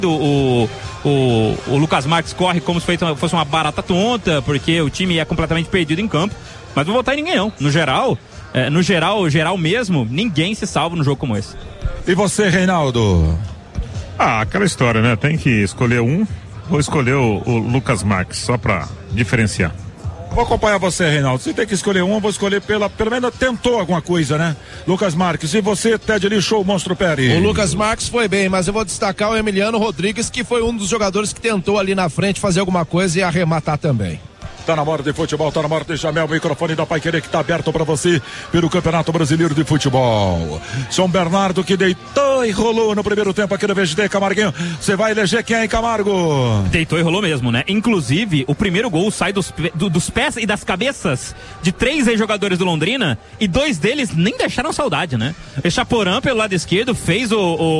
O Lucas Marques corre como se fosse uma barata tonta, porque o time é completamente perdido em campo. Mas não vou votar em ninguém, não. No geral mesmo, ninguém se salva num jogo como esse. E você, Reinaldo? Aquela história, né? Tem que escolher um. Vou escolher o Lucas Marques, só pra diferenciar. Vou acompanhar você, Reinaldo. Se tem que escolher um, eu vou escolher pelo menos tentou alguma coisa, né? Lucas Marques. E você, Ted ali, show, Monstro Pérez. O Lucas Marques foi bem, mas eu vou destacar o Emiliano Rodrigues, que foi um dos jogadores que tentou ali na frente fazer alguma coisa e arrematar também. Tá na hora de futebol, tá na hora de chamar o microfone da Paiquerê que tá aberto pra você pelo Campeonato Brasileiro de Futebol. São Bernardo que deitou e rolou no primeiro tempo aqui no VGD, Camarguinho. Você vai eleger quem, Camargo? Deitou e rolou mesmo, né? Inclusive, o primeiro gol sai dos pés e das cabeças de 3 ex-jogadores do Londrina e 2 deles nem deixaram saudade, né? O Chaporã pelo lado esquerdo fez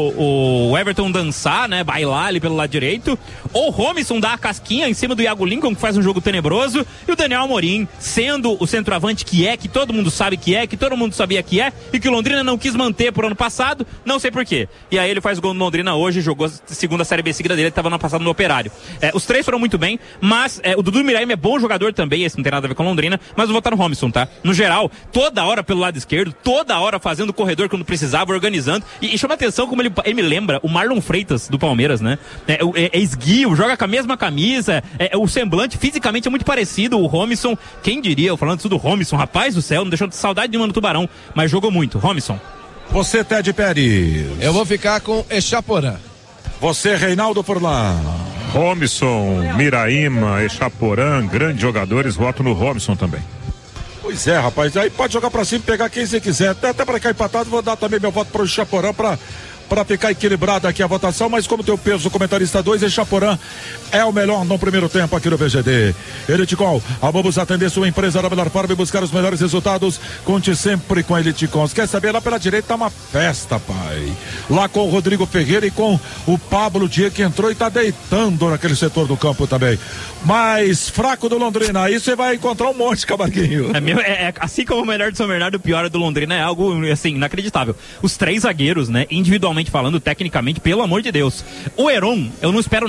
o Everton dançar, né? Bailar ali pelo lado direito. O Romisson dá a casquinha em cima do Iago Lincoln, que faz um jogo tenebroso. E o Daniel Amorim, sendo o centroavante que todo mundo sabe que todo mundo sabia que e que o Londrina não quis manter por ano passado, não sei porquê. E aí ele faz o gol no Londrina hoje, jogou a segunda Série B seguida dele, estava no ano passado no Operário. Os 3 foram muito bem, mas o Dudu Miraima é bom jogador também, esse não tem nada a ver com Londrina, mas eu vou votar no Romisson, tá? No geral, toda hora pelo lado esquerdo, toda hora fazendo corredor quando precisava, organizando, e chama atenção como ele me lembra o Marlon Freitas do Palmeiras, né? É esguio, joga com a mesma camisa, o semblante fisicamente é muito parecido. O Romisson, quem diria, falando tudo do Romisson, rapaz do céu, não deixou de saudade nenhuma no Tubarão, mas jogou muito, Romisson. Você, Ted Pérez. Eu vou ficar com Echaporã. Você, Reinaldo Furlan. Romisson, Miraima, Echaporã, grandes jogadores, voto no Romisson também. Pois é, rapaz, aí pode jogar pra cima e pegar quem você quiser, até pra ficar empatado, vou dar também meu voto pro Echaporã para ficar equilibrada aqui a votação, mas como tem o peso do comentarista 2, Echaporã é o melhor no primeiro tempo aqui no VGD. Eliticol, vamos atender sua empresa da melhor forma e buscar os melhores resultados. Conte sempre com a Eliticol. Quer saber? Lá pela direita tá uma festa, pai. Lá com o Rodrigo Ferreira e com o Pablo Diego, que entrou e tá deitando naquele setor do campo também. Mais fraco do Londrina, aí você vai encontrar um monte, Camarguinho. Assim como o melhor do São Bernardo, o pior do Londrina é algo, assim, inacreditável. Os 3 zagueiros, né, individualmente falando, tecnicamente, pelo amor de Deus. O Heron, eu não espero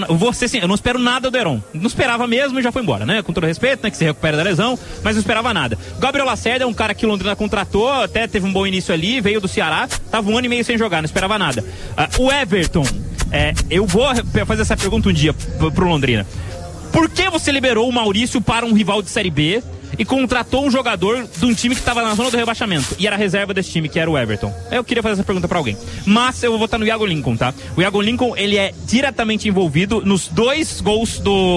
nada do Heron. Não esperava mesmo e já foi embora, né? Com todo respeito, né? Que se recupera da lesão, mas não esperava nada. O Gabriel Lacerda é um cara que o Londrina contratou, até teve um bom início ali, veio do Ceará, tava 1 ano e meio sem jogar, não esperava nada. O Everton, eu vou fazer essa pergunta um dia pro Londrina. Por que você liberou o Maurício para um rival de Série B e contratou um jogador de um time que estava na zona do rebaixamento e era a reserva desse time, que era o Everton? Eu queria fazer essa pergunta pra alguém, mas eu vou votar no Iago Lincoln, tá? O Iago Lincoln, ele é diretamente envolvido nos 2 gols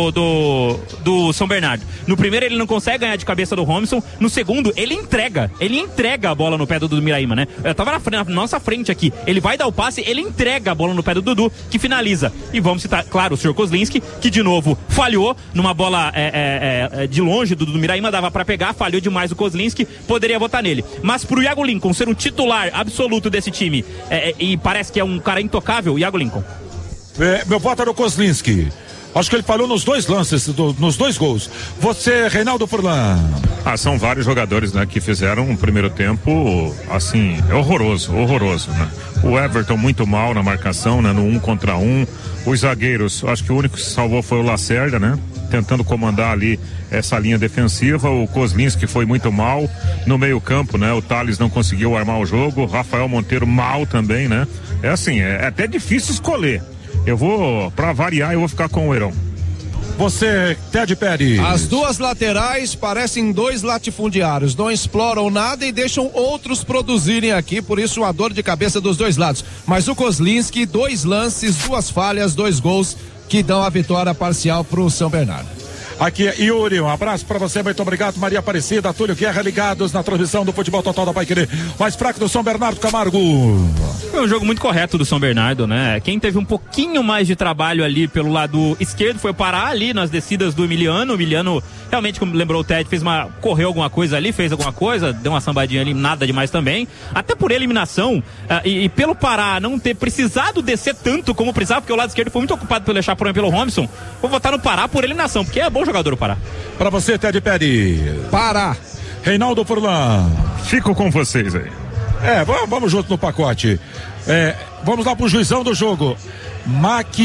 do São Bernardo. No primeiro ele não consegue ganhar de cabeça do Romisson, no segundo ele entrega a bola no pé do Dudu Miraima, né? Eu tava na nossa frente aqui, ele vai dar o passe, ele entrega a bola no pé do Dudu, que finaliza. E vamos citar, claro, o senhor Kozlinski, que de novo falhou numa bola de longe do Dudu Miraima, dava pra pegar, falhou demais o Kozlinski, poderia votar nele. Mas pro Iago Lincoln ser um titular absoluto desse time, e parece que é um cara intocável, Iago Lincoln. Meu voto é no Kozlinski. Acho que ele falhou nos 2 lances, nos 2 gols. Você, Reinaldo Furlan. São vários jogadores, né, que fizeram um primeiro tempo, assim, horroroso, né? O Everton muito mal na marcação, né, no 1 contra 1. Os zagueiros, acho que o único que se salvou foi o Lacerda, né? Tentando comandar ali essa linha defensiva. O Kozlinski foi muito mal no meio campo, né? O Thales não conseguiu armar o jogo. O Rafael Monteiro mal também, né? É assim, é até difícil escolher. Eu vou, pra variar, eu vou ficar com o Heron. Você, Ted Pérez. As 2 laterais parecem 2 latifundiários, não exploram nada e deixam outros produzirem aqui, por isso uma dor de cabeça dos 2 lados. Mas o Kozlinski, 2 lances, 2 falhas, 2 gols que dão a vitória parcial pro São Bernardo. Aqui é Yuri, um abraço pra você, muito obrigado. Maria Aparecida, Túlio Guerra, ligados na transmissão do Futebol Total da Paiquerê. Mais fraco do São Bernardo, Camargo. Foi um jogo muito correto do São Bernardo, né? Quem teve um pouquinho mais de trabalho ali pelo lado esquerdo foi parar ali nas descidas do Emiliano. O Emiliano realmente, como lembrou o Ted, correu alguma coisa ali, fez alguma coisa, deu uma sambadinha ali, nada demais também. Até por eliminação, e pelo Pará não ter precisado descer tanto como precisava, porque o lado esquerdo foi muito ocupado pelo Echaporã e pelo Romisson. Vou votar no Pará por eliminação, porque é bom jogador o Pará. Pra você, Ted Pérez. Pará. Reinaldo Furlan. Fico com vocês aí. Vamos junto no pacote. Vamos lá pro juizão do jogo.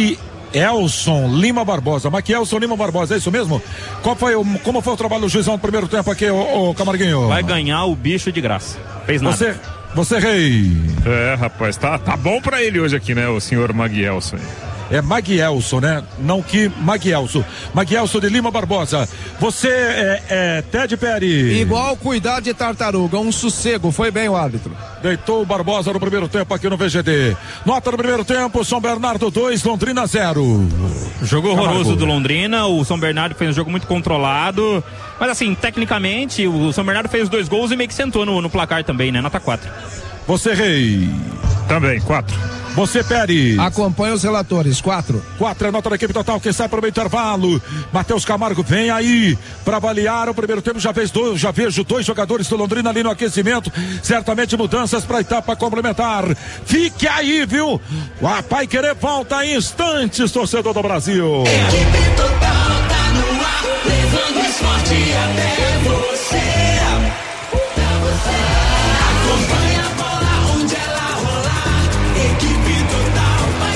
Maquielson Lima Barbosa. Maquielson Lima Barbosa, é isso mesmo? Como foi o trabalho do juizão no primeiro tempo aqui, ô Camarguinho? Vai ganhar o bicho de graça. Fez nada. Você, Rei. Rapaz, tá bom pra ele hoje aqui, né, o senhor Maquielson. É Maquielson, né? Não que Maquielson. Maquielson de Lima Barbosa. Você é Ted Perry. Igual cuidar de tartaruga, um sossego. Foi bem o árbitro. Deitou o Barbosa no primeiro tempo aqui no VGD. Nota no primeiro tempo, São Bernardo 2, Londrina 0. Jogo horroroso do Londrina. O São Bernardo fez um jogo muito controlado. Mas assim, tecnicamente, o São Bernardo fez 2 gols e meio que sentou no placar também, né? Nota 4. Você, Rei. Também, 4. Você, Pérez. Acompanha os relatores, 4. 4 é a nota da equipe total que sai para o intervalo. Matheus Camargo vem aí para avaliar o primeiro tempo. Já vejo 2 jogadores do Londrina ali no aquecimento. Certamente mudanças para a etapa complementar. Fique aí, viu? O Paiquerê volta em instantes, torcedor do Brasil. Equipe total tá no ar, levando esporte até você. Acompanha a bola onde ela rolar. Equipe total vai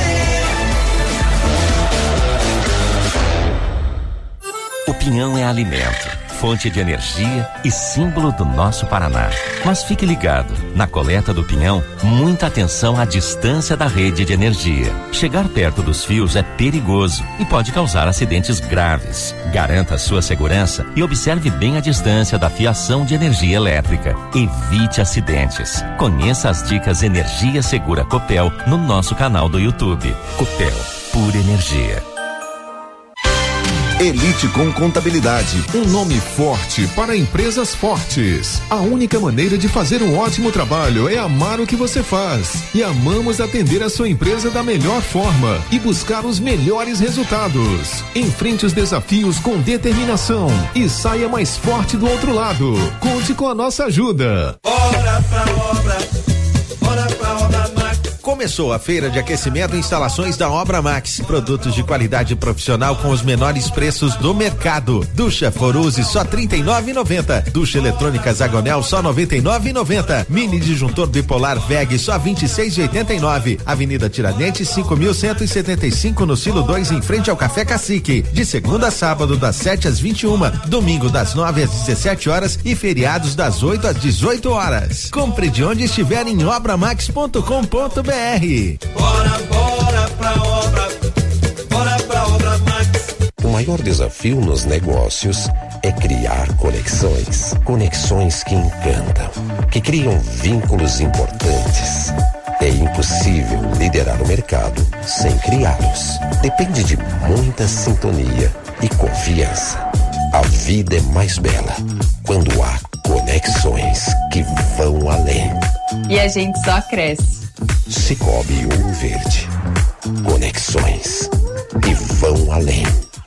querer. O pinhão é alimento, fonte de energia e símbolo do nosso Paraná. Mas fique ligado, na coleta do pinhão, muita atenção à distância da rede de energia. Chegar perto dos fios é perigoso e pode causar acidentes graves. Garanta sua segurança e observe bem a distância da fiação de energia elétrica. Evite acidentes. Conheça as dicas Energia Segura Copel no nosso canal do YouTube. Copel, pura energia. Elite com Contabilidade, um nome forte para empresas fortes. A única maneira de fazer um ótimo trabalho é amar o que você faz. E amamos atender a sua empresa da melhor forma e buscar os melhores resultados. Enfrente os desafios com determinação e saia mais forte do outro lado. Conte com a nossa ajuda. Bora pra obra, bora pra obra Max. Começou a feira de aquecimento e instalações da Obra Max. Produtos de qualidade profissional com os menores preços do mercado. Ducha Foruse só R$ 39,90. Ducha eletrônica Zagonel só R$ 99,90. Mini disjuntor bipolar VEG só R$ 26,89. Avenida Tiradentes 5.175 no Silo 2 em frente ao Café Cacique. De segunda a sábado das 7 às 21, domingo das 9 às 17 horas e feriados das 8 às 18 horas. Compre de onde estiver em obramax.com.br. Bora pra obra, bora pra obra Max. O maior desafio nos negócios é criar conexões. Conexões que encantam, que criam vínculos importantes. É impossível liderar o mercado sem criá-los. Depende de muita sintonia e confiança. A vida é mais bela quando há conexões que vão além. E a gente só cresce. Cicobi Ouro Verde. Conexões que vão além.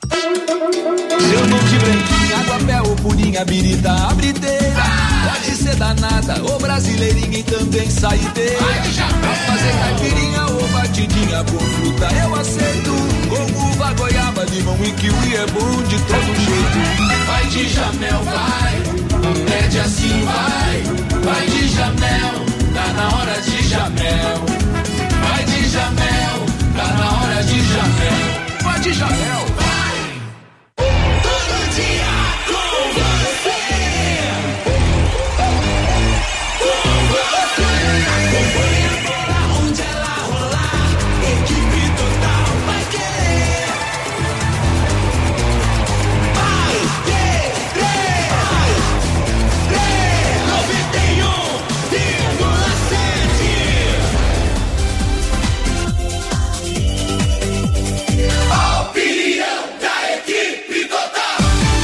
Eu não te branquinho, água, pé ou purinha, birita, abrideira. Pode ser danada ou brasileirinha e também saideira. Pra fazer caipirinha ou batidinha com fruta eu aceito. Com uva, goiaba, limão e kiwi é bom de todo jeito. Vai de Jamel, vai. Pede assim, vai. Vai de Jamel, tá na hora de Jamel. Vai de Jamel, tá na hora de Jamel. Vai de Jamel, vai. Todo dia com você. Com você. Acompanha a bola onde ela rolar. Equipe total vai querer. Vai querer. 91,7. A opinião da equipe total.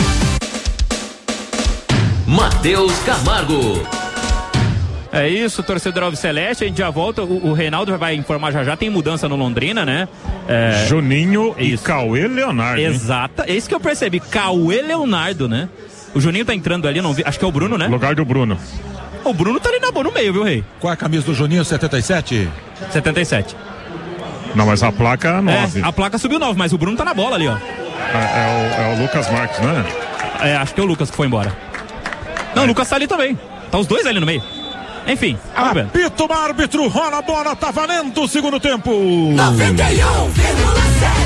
Matheus Camargo. É isso, torcedor Alves Celeste, a gente já volta, o Reinaldo vai informar já, tem mudança no Londrina, né? Juninho e Cauê Leonardo. Exato, é isso que eu percebi, Cauê Leonardo, né? O Juninho tá entrando ali, não vi, acho que é o Bruno, né? Lugar do Bruno. O Bruno tá ali no meio, viu, Rei? Qual é a camisa do Juninho, 77? 77. Não, mas a placa 9. A placa subiu 9, mas o Bruno tá na bola ali, ó. É o Lucas Marques, não é? Acho que é o Lucas que foi embora. Não, o Lucas tá ali também. Tá os dois ali no meio. Enfim, apita o árbitro, rola a bola, tá valendo o segundo tempo. 91,7.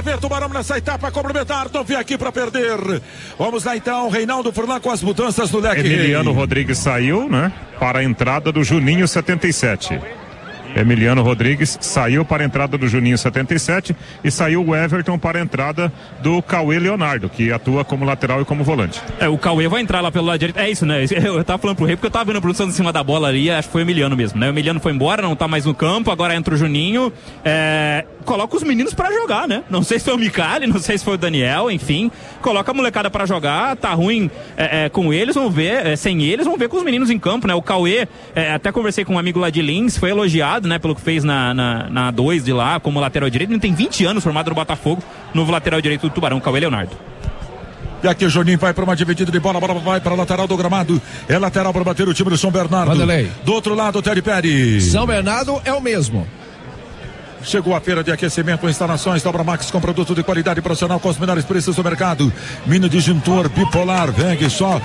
ver Tubarão nessa etapa complementar, não vem aqui para perder. Vamos lá então, Reinaldo Furlan com as mudanças no leque. Emiliano Rodrigues saiu, né? Para a entrada do Juninho 77. Emiliano Rodrigues saiu para a entrada do Juninho 77 e saiu o Everton para a entrada do Cauê Leonardo, que atua como lateral e como volante. O Cauê vai entrar lá pelo lado direito. É isso, né? Eu tava falando pro Rei, porque eu tava vendo a produção em cima da bola ali, acho que foi o Emiliano mesmo, né? O Emiliano foi embora, não tá mais no campo, agora entra o Juninho. Coloca os meninos pra jogar, né? Não sei se foi o Micali, não sei se foi o Daniel, enfim. Coloca a molecada pra jogar, tá ruim com eles, vamos ver, sem eles, vamos ver com os meninos em campo, né? O Cauê, até conversei com um amigo lá de Lins, foi elogiado, né? Pelo que fez na 2 de lá, como lateral direito. Ele tem 20 anos, formado no Botafogo, novo lateral direito do Tubarão, Cauê Leonardo. E aqui o Juninho vai para uma dividida de bola, a bola vai para a lateral do gramado. É lateral para bater o time do São Bernardo. Vanderlei. Do outro lado, o Teddy Pérez. São Bernardo é o mesmo. Chegou a feira de aquecimento, instalações da Obra Max com produto de qualidade profissional com os menores preços do mercado. Mini disjuntor bipolar, VEG só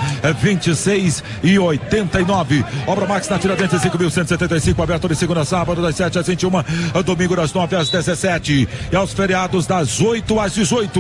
26,89. Obra Max na Tiradentes 5.175, aberto de segunda a sábado das 7 às 21, domingo das 9 às 17 e aos feriados das 8 às 18.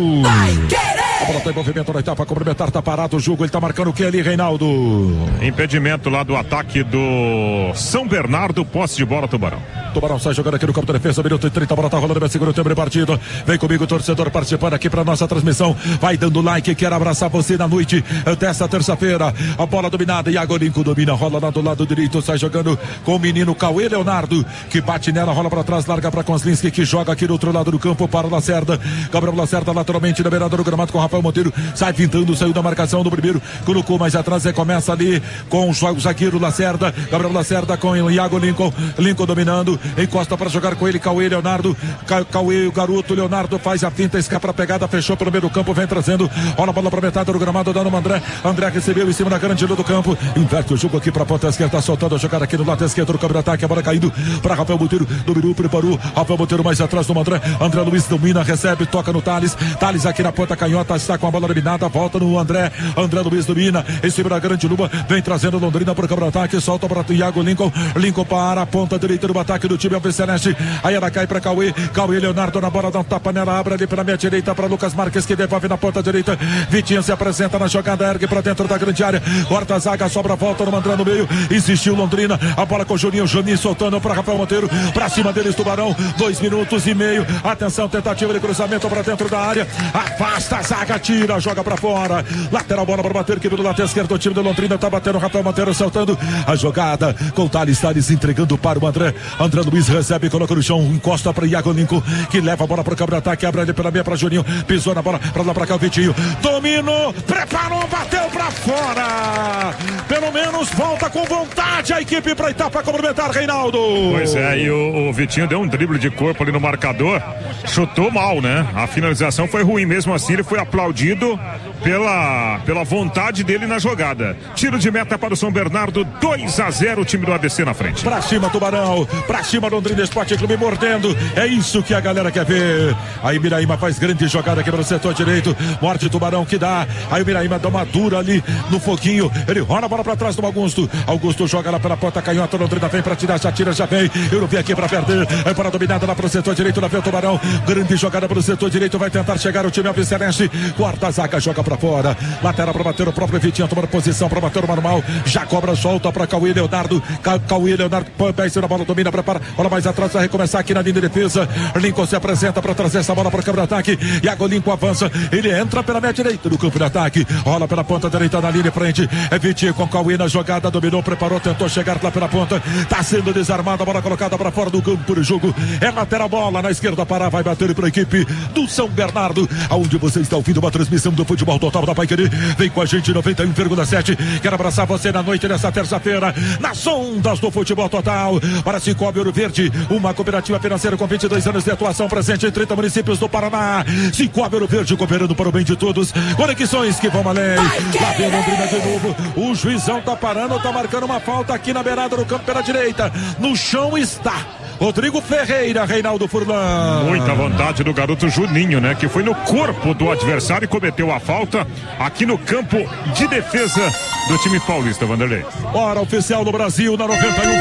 A bola tá em movimento na etapa complementar, tá parado o jogo, ele tá marcando o que ali, Reinaldo? Impedimento lá do ataque do São Bernardo, posse de bola, Tubarão. Tubarão sai jogando aqui no campo de defesa, minuto e 30, a bola tá rolando, vai segundo tempo de partida. Vem comigo, torcedor, participando aqui pra nossa transmissão. Vai dando like, quero abraçar você na noite desta terça-feira. A bola dominada, Iago Lincoln domina, rola lá do lado direito, sai jogando com o menino Cauê Leonardo, que bate nela, rola pra trás, larga pra Kozlinski, que joga aqui do outro lado do campo para o Lacerda. Gabriel Lacerda lateralmente na beirada do gramado com o Rafael Monteiro, sai pintando, saiu da marcação do primeiro, colocou mais atrás, começa ali com o zagueiro Lacerda. Gabriel Lacerda com o Iago Lincoln, Lincoln dominando, encosta para jogar com ele, Cauê Leonardo. Cauê, o garoto Leonardo faz a finta, escapa a pegada, fechou pelo meio do campo, vem trazendo, olha a bola para metade do gramado, dando o André recebeu em cima da grande do campo, inverte o jogo aqui para a ponta esquerda, soltando a jogada aqui no lado esquerdo do campo de ataque, a bola caindo para Rafael Monteiro, dominou, preparou, Rafael Monteiro mais atrás do André Luiz domina, recebe, toca no Thales aqui na ponta canhota, está com a bola dominada, volta no André Luiz domina, em cima da grande Luba, vem trazendo Londrina para o campo de ataque, solta para o Iago Lincoln para a ponta direita do ataque do time Alves Celeste, aí ela cai para Cauê Leonardo na bola, dá um tapa nela, abre ali pela minha direita para Lucas Marques, que devolve na ponta direita, Vitinho se apresenta na jogada, ergue para dentro da grande área, corta a zaga, sobra a volta no André no meio, insistiu Londrina, a bola com o Juninho soltando para Rafael Monteiro, para cima deles Tubarão, 2 minutos e meio, atenção, tentativa de cruzamento para dentro da área, afasta a zaga, tira, joga para fora, lateral, bola para bater, que do lado esquerdo, o time do Londrina tá batendo, Rafael Monteiro soltando a jogada, com o Thales entregando para o André Luiz recebe, coloca no chão, encosta para Iago Lincoln, que leva a bola para o campo de ataque, abre ali pela meia para Juninho, pisou na bola, para lá para cá o Vitinho, dominou, preparou, bateu para fora, pelo menos volta com vontade a equipe para a etapa complementar, Reinaldo. Pois é, e o Vitinho deu um drible de corpo ali no marcador, chutou mal, né? A finalização foi ruim, mesmo assim ele foi aplaudido pela vontade dele na jogada. Tiro de meta para o São Bernardo, 2-0, o time do ABC na frente. Pra cima Tubarão, pra cima Londrina Esporte Clube, mordendo, é isso que a galera quer ver. Aí Miraíma faz grande jogada aqui pelo setor direito, morte Tubarão que dá, aí o Miraíma dá uma dura ali no foguinho, ele rola a bola pra trás do Augusto joga lá pela ponta canhota, Londrina vem pra tirar, já tira, já vem, eu não vi aqui pra perder, é para dominada lá pro setor direito, lá vem o Tubarão, grande jogada pelo setor direito, vai tentar chegar o time Alves Celeste, quarta zaga, joga pra fora, lateral pra bater o próprio Vitinho, tomando posição pra bater o normal, já cobra, solta pra Cauê Leonardo, põe pé na bola, domina, prepara, bola mais atrás, vai recomeçar aqui na linha de defesa, Lincoln se apresenta pra trazer essa bola pro campo de ataque, Iago Lincoln avança, ele entra pela meia direita do campo de ataque, rola pela ponta direita na linha de frente, é Vitinho com Cauê na jogada, dominou, preparou, tentou chegar lá pela ponta, tá sendo desarmada, a bola colocada pra fora do campo de jogo, é lateral, bola na esquerda, para, vai bater para a equipe do São Bernardo, aonde você está ouvindo uma transmissão do futebol total da Paiquerê, vem com a gente 91,7, quero abraçar você na noite dessa terça-feira, nas ondas do futebol total, para Cicobi Ouro Verde, uma cooperativa financeira com 22 anos de atuação, presente em 30 municípios do Paraná, Cicobi Ouro Verde, cooperando para o bem de todos, conexões que vão além, lá vem Londrina de novo, o juizão tá parando, tá marcando uma falta aqui na beirada do campo pela direita, no chão está Rodrigo Ferreira, Reinaldo Furlan. Muita vontade do garoto Juninho, né? Que foi no corpo do adversário e cometeu a falta aqui no campo de defesa do time paulista, Vanderlei. Hora oficial no Brasil, na 91,7.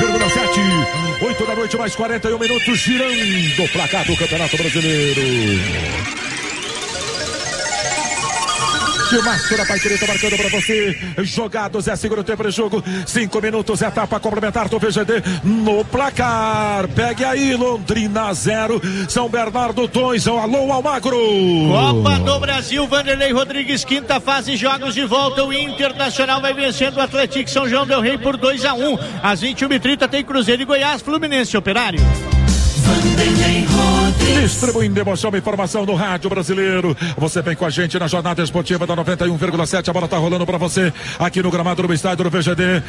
8 da noite, mais 41 minutos, girando o placar do Campeonato Brasileiro. Timaço da Paiquerê tá marcando pra você. Jogados, é segundo tempo de jogo. 5 minutos, etapa complementar do VGD no placar. Pegue aí, Londrina 0, São Bernardo 2. Alô, Almagro. Copa do Brasil, Vanderlei Rodrigues, quinta fase, jogos de volta. O Internacional vai vencendo o Atlético São João del Rei por 2-1. Às 21h30 tem Cruzeiro e Goiás, Fluminense, Operário. Distribuindo emoção e informação no rádio brasileiro. Você vem com a gente na jornada esportiva da 91,7. A bola tá rolando pra você aqui no gramado do estádio do VGD.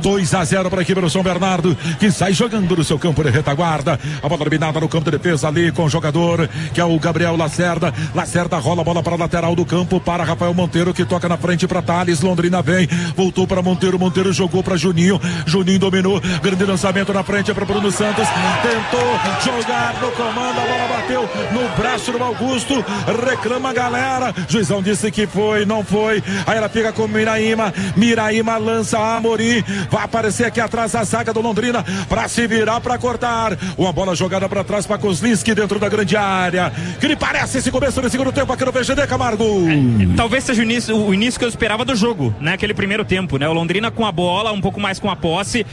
2-0 para a equipe do São Bernardo, que sai jogando no seu campo de retaguarda. A bola dominada no campo de defesa ali com o jogador que é o Gabriel Lacerda. Lacerda rola a bola para a lateral do campo para Rafael Monteiro, que toca na frente para Thales. Londrina vem, voltou para Monteiro. Monteiro jogou para Juninho. Juninho dominou. Grande lançamento na frente para Bruno Santos. Tentou jogar no comando, a bola bateu no braço do Augusto, reclama a galera, juizão disse que foi, não foi, aí ela fica com Miraíma lança a Amorim, vai aparecer aqui atrás a zaga do Londrina, pra se virar, pra cortar, uma bola jogada pra trás pra Kozlinski dentro da grande área, que lhe parece esse começo do segundo tempo aqui no VGD, Camargo? Talvez seja o início que eu esperava do jogo, né, aquele primeiro tempo, né, o Londrina com a bola, um pouco mais com a posse,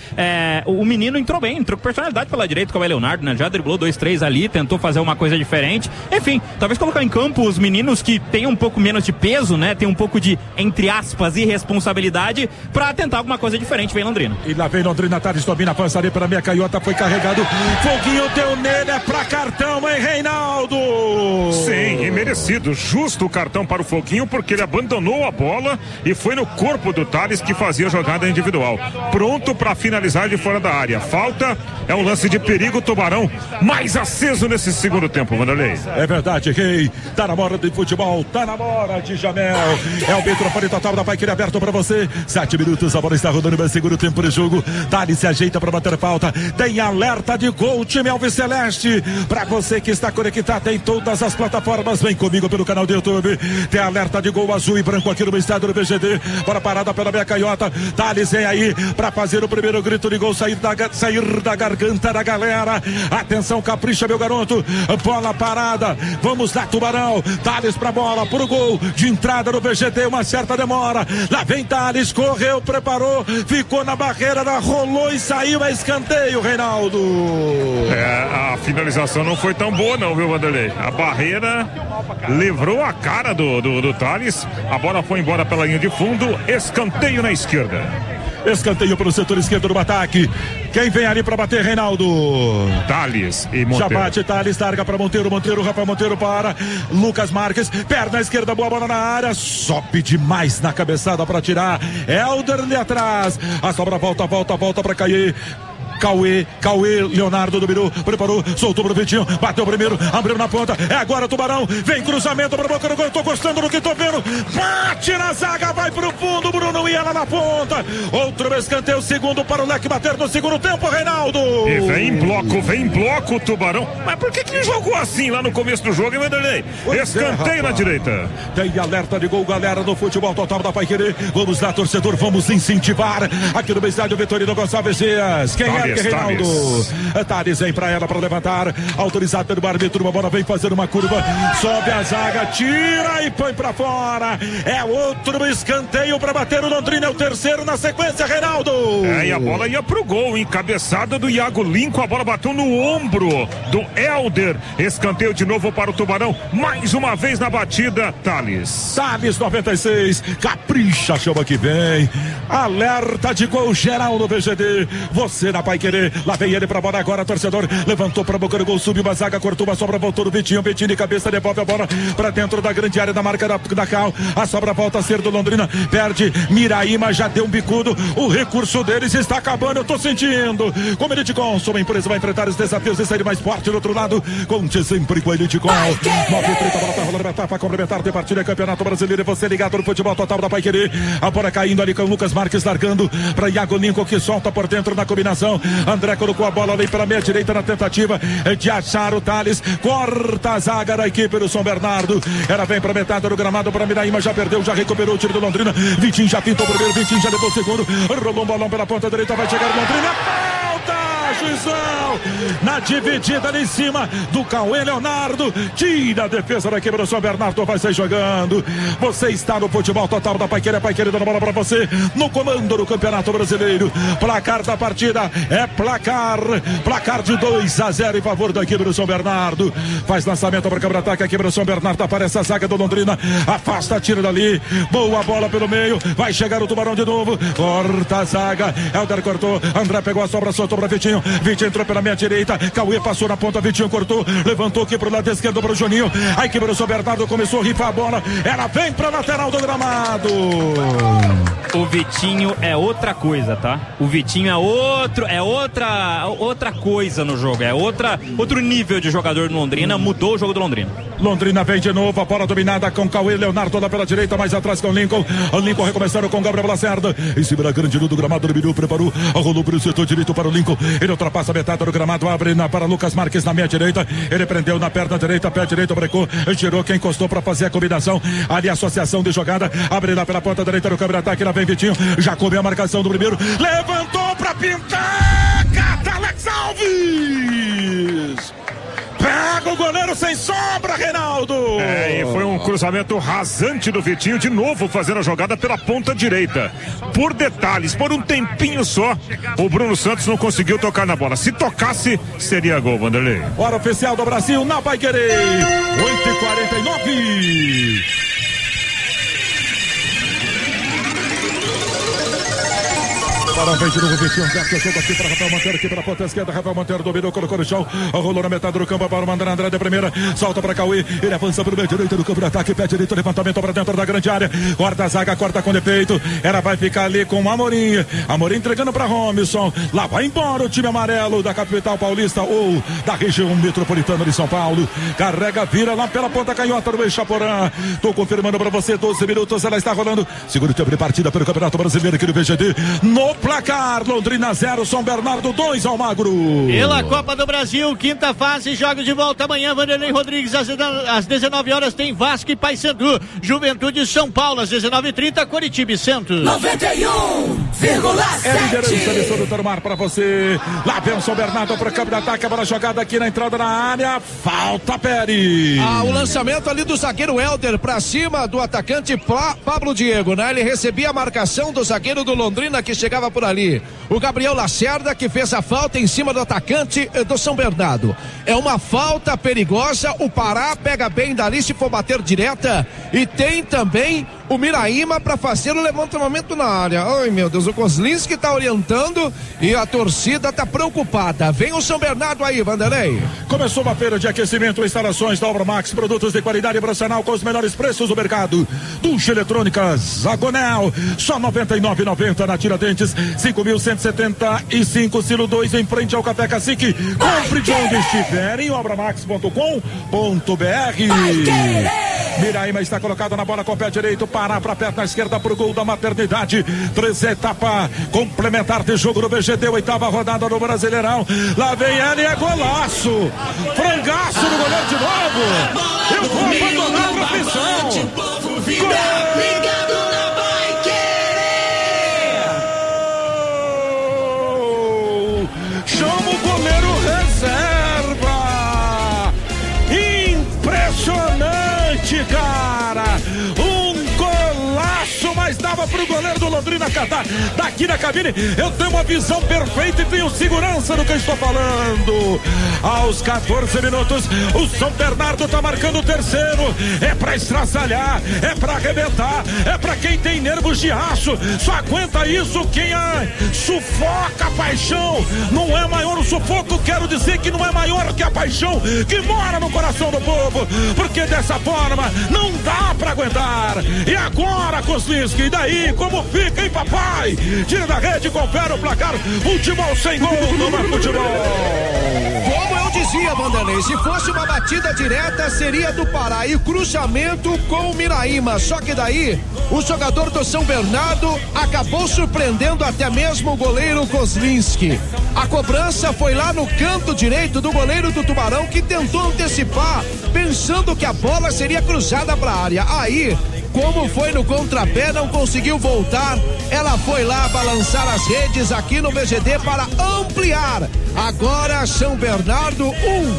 o menino entrou bem, entrou com personalidade pela direita, como é Leonardo, né, já driblou 2-3 ali, tentou fazer uma coisa diferente. Enfim, talvez colocar em campo os meninos que têm um pouco menos de peso, né? Tem um pouco de, entre aspas, irresponsabilidade pra tentar alguma coisa diferente. Vem Londrina. E lá vem Londrina, Thales domina, avança ali pela meia canhota, foi carregado. Foguinho deu nele, é pra cartão, hein, Reinaldo? Sim, e merecido. Justo o cartão para o Foguinho, porque ele abandonou a bola e foi no corpo do Thales, que fazia a jogada individual. Pronto pra finalizar de fora da área. Falta, é um lance de perigo, Tubarão mais aceso nesse segundo tempo, Vanderlei. É verdade, Rei. Tá na hora de futebol, tá na hora de Jamel. É o microfone total da Paiquerê aberto pra você. 7 minutos, a bola está rodando no segundo tempo de jogo. Thales se ajeita pra bater falta. Tem alerta de gol, time Alves Celeste. Pra você que está conectado em todas as plataformas, vem comigo pelo canal do YouTube. Tem alerta de gol azul e branco aqui no estádio do VGD. Bola parada pela meia canhota. Thales vem aí pra fazer o primeiro grito de gol, sair da garganta da galera. Atenção, capricha, meu garoto. Bola parada. Vamos lá, Tubarão. Thales pra bola, pro gol de entrada no VGD. Uma certa demora. Lá vem Thales. Correu, preparou. Ficou na barreira, rolou e saiu. É escanteio, Reinaldo. A finalização não foi tão boa, não, viu, Vanderlei? A barreira livrou a cara do Thales. A bola foi embora pela linha de fundo. Escanteio na esquerda. Escanteio pelo setor esquerdo do ataque. Quem vem ali pra bater, Reinaldo? Thales e Monteiro. Já bate Thales, larga pra Monteiro, Rafael Monteiro para Lucas Marques, perna esquerda, boa bola na área, sobe demais na cabeçada pra tirar. Helder ali atrás, a sobra volta pra cair. Cauê, Leonardo dominou, preparou, soltou pro Vitinho, bateu primeiro, abriu na ponta, é agora o Tubarão, vem cruzamento pra boca do gol, tô gostando do que tô vendo, bate na zaga, vai pro fundo, Bruno e ela na ponta, outro escanteio, segundo para o Leque bater no segundo tempo, Reinaldo. E vem em bloco o Tubarão, mas por que ele jogou assim lá no começo do jogo, hein, Vanderlei? Escanteio na direita. Tem alerta de gol, galera, no futebol total da Paiquerê, vamos lá, torcedor, vamos incentivar, aqui no estádio Vitorino Gonçalves Dias, quem é? Reinaldo. Thales vem pra ela pra levantar, autorizado pelo árbitro, uma bola vem fazer uma curva, sobe a zaga, tira e põe pra fora, é outro escanteio pra bater o Londrina, é o terceiro na sequência, Reinaldo. E a bola ia pro gol, encabeçada do Iago Lincoln, a bola bateu no ombro do Helder, escanteio de novo para o Tubarão, mais uma vez na batida, Thales 96, capricha, chama que vem, alerta de gol geral no VGD, você na Paiquerê, lá vem ele pra bola agora, torcedor, levantou pra boca do gol, subiu uma zaga, cortou uma sobra, voltou no Vitinho de cabeça, devolve a bola pra dentro da grande área da marca da Cal, a sobra volta a ser do Londrina, perde, Miraíma já deu um bicudo, o recurso deles está acabando, eu tô sentindo, como Elite Com, sua empresa vai enfrentar os desafios e sair mais forte do outro lado, conte sempre com a Elite Com, 9:30, a bola tá rolando, etapa complementar de partida, Campeonato Brasileiro, e você ligado no futebol total da Paiquerê, a bola caindo ali com o Lucas Marques, largando pra Iago Lincoln, que solta por dentro na combinação, André colocou a bola ali pela meia direita na tentativa de achar o Thales, corta a zaga da equipe do São Bernardo, ela vem pra metade do gramado para Miraíma, já perdeu, já recuperou o tiro do Londrina, Vitinho já pintou o primeiro, Vitinho já levou o segundo, rolou um bolão pela ponta direita, vai chegar o Londrina, falta, Juizão, na dividida ali em cima do Cauê Leonardo, tira a defesa da equipe do São Bernardo, vai sair jogando. Você está no futebol total da Paiquerê dando bola pra você, no comando do Campeonato Brasileiro. Placar da partida é placar de 2-0 em favor da equipe do São Bernardo. Faz lançamento para o contra-ataque, a equipe do São Bernardo, aparece a zaga do Londrina, afasta, tira dali, boa bola pelo meio, vai chegar o Tubarão de novo, corta a zaga, Helder cortou, André pegou a sobra, soltou para Vitinho, Vitinho entrou pela minha direita, Cauê passou na ponta, Vitinho cortou, levantou aqui pro lado esquerdo para o Juninho, a equipe do São Bernardo começou a rifar a bola, ela vem pra lateral do gramado. O Vitinho é outra coisa, tá? O Vitinho é outra coisa no jogo, é outro nível de jogador do Londrina, mudou o jogo do Londrina. Londrina vem de novo, a bola dominada com Cauê Leonardo lá pela direita, mais atrás com o Lincoln recomeçando com Gabriel Lacerda, em cima da grande luz do gramado, dominou, preparou, rolou para o setor direito para o Lincoln, ele ultrapassa a metade do gramado, abre para Lucas Marques na meia direita, ele prendeu na perna direita, pé direito, brecou, girou, quem encostou para fazer a combinação, ali a associação de jogada, abre lá pela ponta direita do contra-ataque, lá vem Vitinho, já comeu a marcação do primeiro, levantou para pintar, cata Alex Alves! Pega o goleiro sem sombra, Reinaldo! E foi um cruzamento rasante do Vitinho, de novo fazendo a jogada pela ponta direita. Por detalhes, por um tempinho só, o Bruno Santos não conseguiu tocar na bola. Se tocasse, seria gol, Vanderlei. Hora oficial do Brasil na Paiquerê, 8h49. Para vem de novo, Vitinho, gasta o jogo aqui para Rafael Monteiro, aqui pela ponta esquerda, Rafael Monteiro dominou, colocou no chão, rolou na metade do campo para o André de primeira, solta para Cauê, ele avança para o meio direito do campo de ataque, pé direito, levantamento para dentro da grande área, corta a zaga, corta com defeito, ela vai ficar ali com o Amorim entregando para Robson, lá vai embora o time amarelo da capital paulista ou da região metropolitana de São Paulo, carrega, vira lá pela ponta canhota do Chaporã, tô confirmando para você, 12 minutos, ela está rolando, segundo tempo de partida pelo Campeonato Brasileiro aqui no VGD, no placar, Londrina 0, São Bernardo 2, Almagro. Pela Copa do Brasil, quinta fase, jogos de volta amanhã, Vanderlei Rodrigues, às 19 horas tem Vasco e Paysandu, Juventude São Paulo, às 19h30, Coritiba e Santos. 91,7. É liderança de todo o Tormar para você. Lá vem o São Bernardo para o campo de ataque, a bola jogada aqui na entrada na área, falta Pérez. O lançamento ali do zagueiro Helder para cima do atacante Pablo Diego, né? Ele recebia a marcação do zagueiro do Londrina que chegava por ali. O Gabriel Lacerda que fez a falta em cima do atacante do São Bernardo. É uma falta perigosa, o Pará pega bem dali se for bater direta, e tem também o Miraíma para fazer o levantamento na área. Ai meu Deus, o Kozlinski tá orientando e a torcida tá preocupada. Vem o São Bernardo aí, Vanderlei. Começou uma feira de aquecimento, instalações da Obra Max, produtos de qualidade profissional com os melhores preços do mercado. Ducha Eletrônicas Agonel, só R$ 99,90 na Tiradentes, 5.175, Silo 2 em frente ao Café Cacique. Compre de onde estiver em obramax.com.br. Miraíma está colocado na bola com o pé direito, Pará para perna esquerda pro gol da maternidade. 3 etapas complementar de jogo no VGD, 8ª rodada no Brasileirão. Lá vem ele, é golaço. Frangaço do goleiro de novo. Eu vou abandonar a profissão. Ligado na Gol! Chama o goleiro reserva. Impressionante, cara. Mas dava pro goleiro do Londrina catar daqui na cabine. Eu tenho uma visão perfeita e tenho segurança no que eu estou falando. Aos 14 minutos, o São Bernardo tá marcando o terceiro. É pra estraçalhar, é pra arrebentar, é pra quem tem nervos de aço. Só aguenta isso quem sufoca a paixão. Não é maior o sufoco, quero dizer que não é maior que a paixão que mora no coração do povo, porque dessa forma não dá pra aguentar. E agora, Kozlinski, e daí, como fica, hein, papai? Tira da rede, confere o placar. Futebol sem gol, não é futebol. Como eu dizia, Vanderlei, se fosse uma batida direta, seria do Pará e cruzamento com o Miraíma. Só que daí, o jogador do São Bernardo acabou surpreendendo até mesmo o goleiro Kozlinski. A cobrança foi lá no canto direito do goleiro do Tubarão, que tentou antecipar, pensando que a bola seria cruzada para a área. Aí, como foi no contrapé, não conseguiu voltar. Ela foi lá balançar as redes aqui no VGD para ampliar Agora São Bernardo,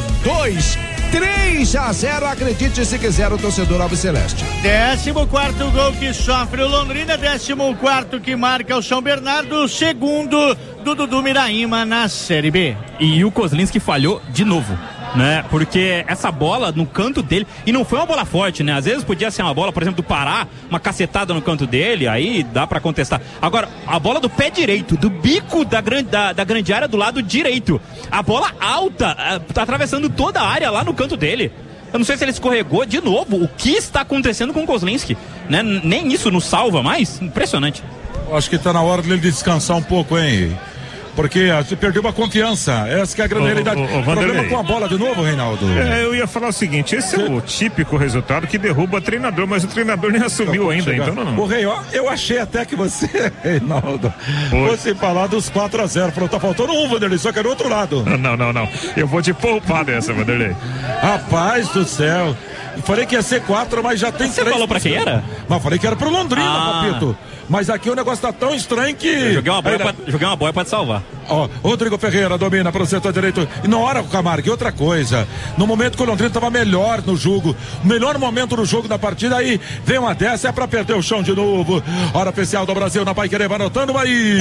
3-0, acredite se quiser o torcedor alviceleste. 14º gol que sofre o Londrina, 14º que marca o São Bernardo, segundo do Dudu Miraíma na Série B. E o Kozlinski falhou de novo, né? Porque essa bola no canto dele, e não foi uma bola forte, né? Às vezes podia ser uma bola, por exemplo, do Pará, uma cacetada no canto dele, aí dá pra contestar. Agora, a bola do pé direito, do bico da grande área do lado direito, a bola alta, atravessando toda a área lá no canto dele. Eu não sei se ele escorregou de novo. O que está acontecendo com o Kozlinski, né? Nem isso nos salva mais. Impressionante. Acho que tá na hora dele descansar um pouco, hein? Porque perdeu uma confiança. Essa que é a grande realidade. Problema com a bola de novo, Reinaldo. Eu ia falar o seguinte: esse é o típico resultado que derruba treinador, mas o treinador nem assumiu ainda, então não. O Rei, eu achei até que você, Reinaldo, fosse falar dos 4-0. Falou, tá faltando um, Vanderlei, só que é do outro lado. Não. Eu vou te poupar dessa, Vanderlei. Rapaz do céu. Falei que ia ser 4, mas já tem 3. Você falou pra quem era? Mas falei que era pro Londrina, papito. Mas aqui o negócio tá tão estranho que... Eu joguei uma boia pra te salvar. Ó, Rodrigo Ferreira domina para o setor direito. E na hora, Camargo, e outra coisa. No momento que o Londrina tava melhor no jogo, o melhor momento do jogo da partida, aí vem uma dessa, é pra perder o chão de novo. Hora oficial do Brasil na Paiquerê, vai anotando aí.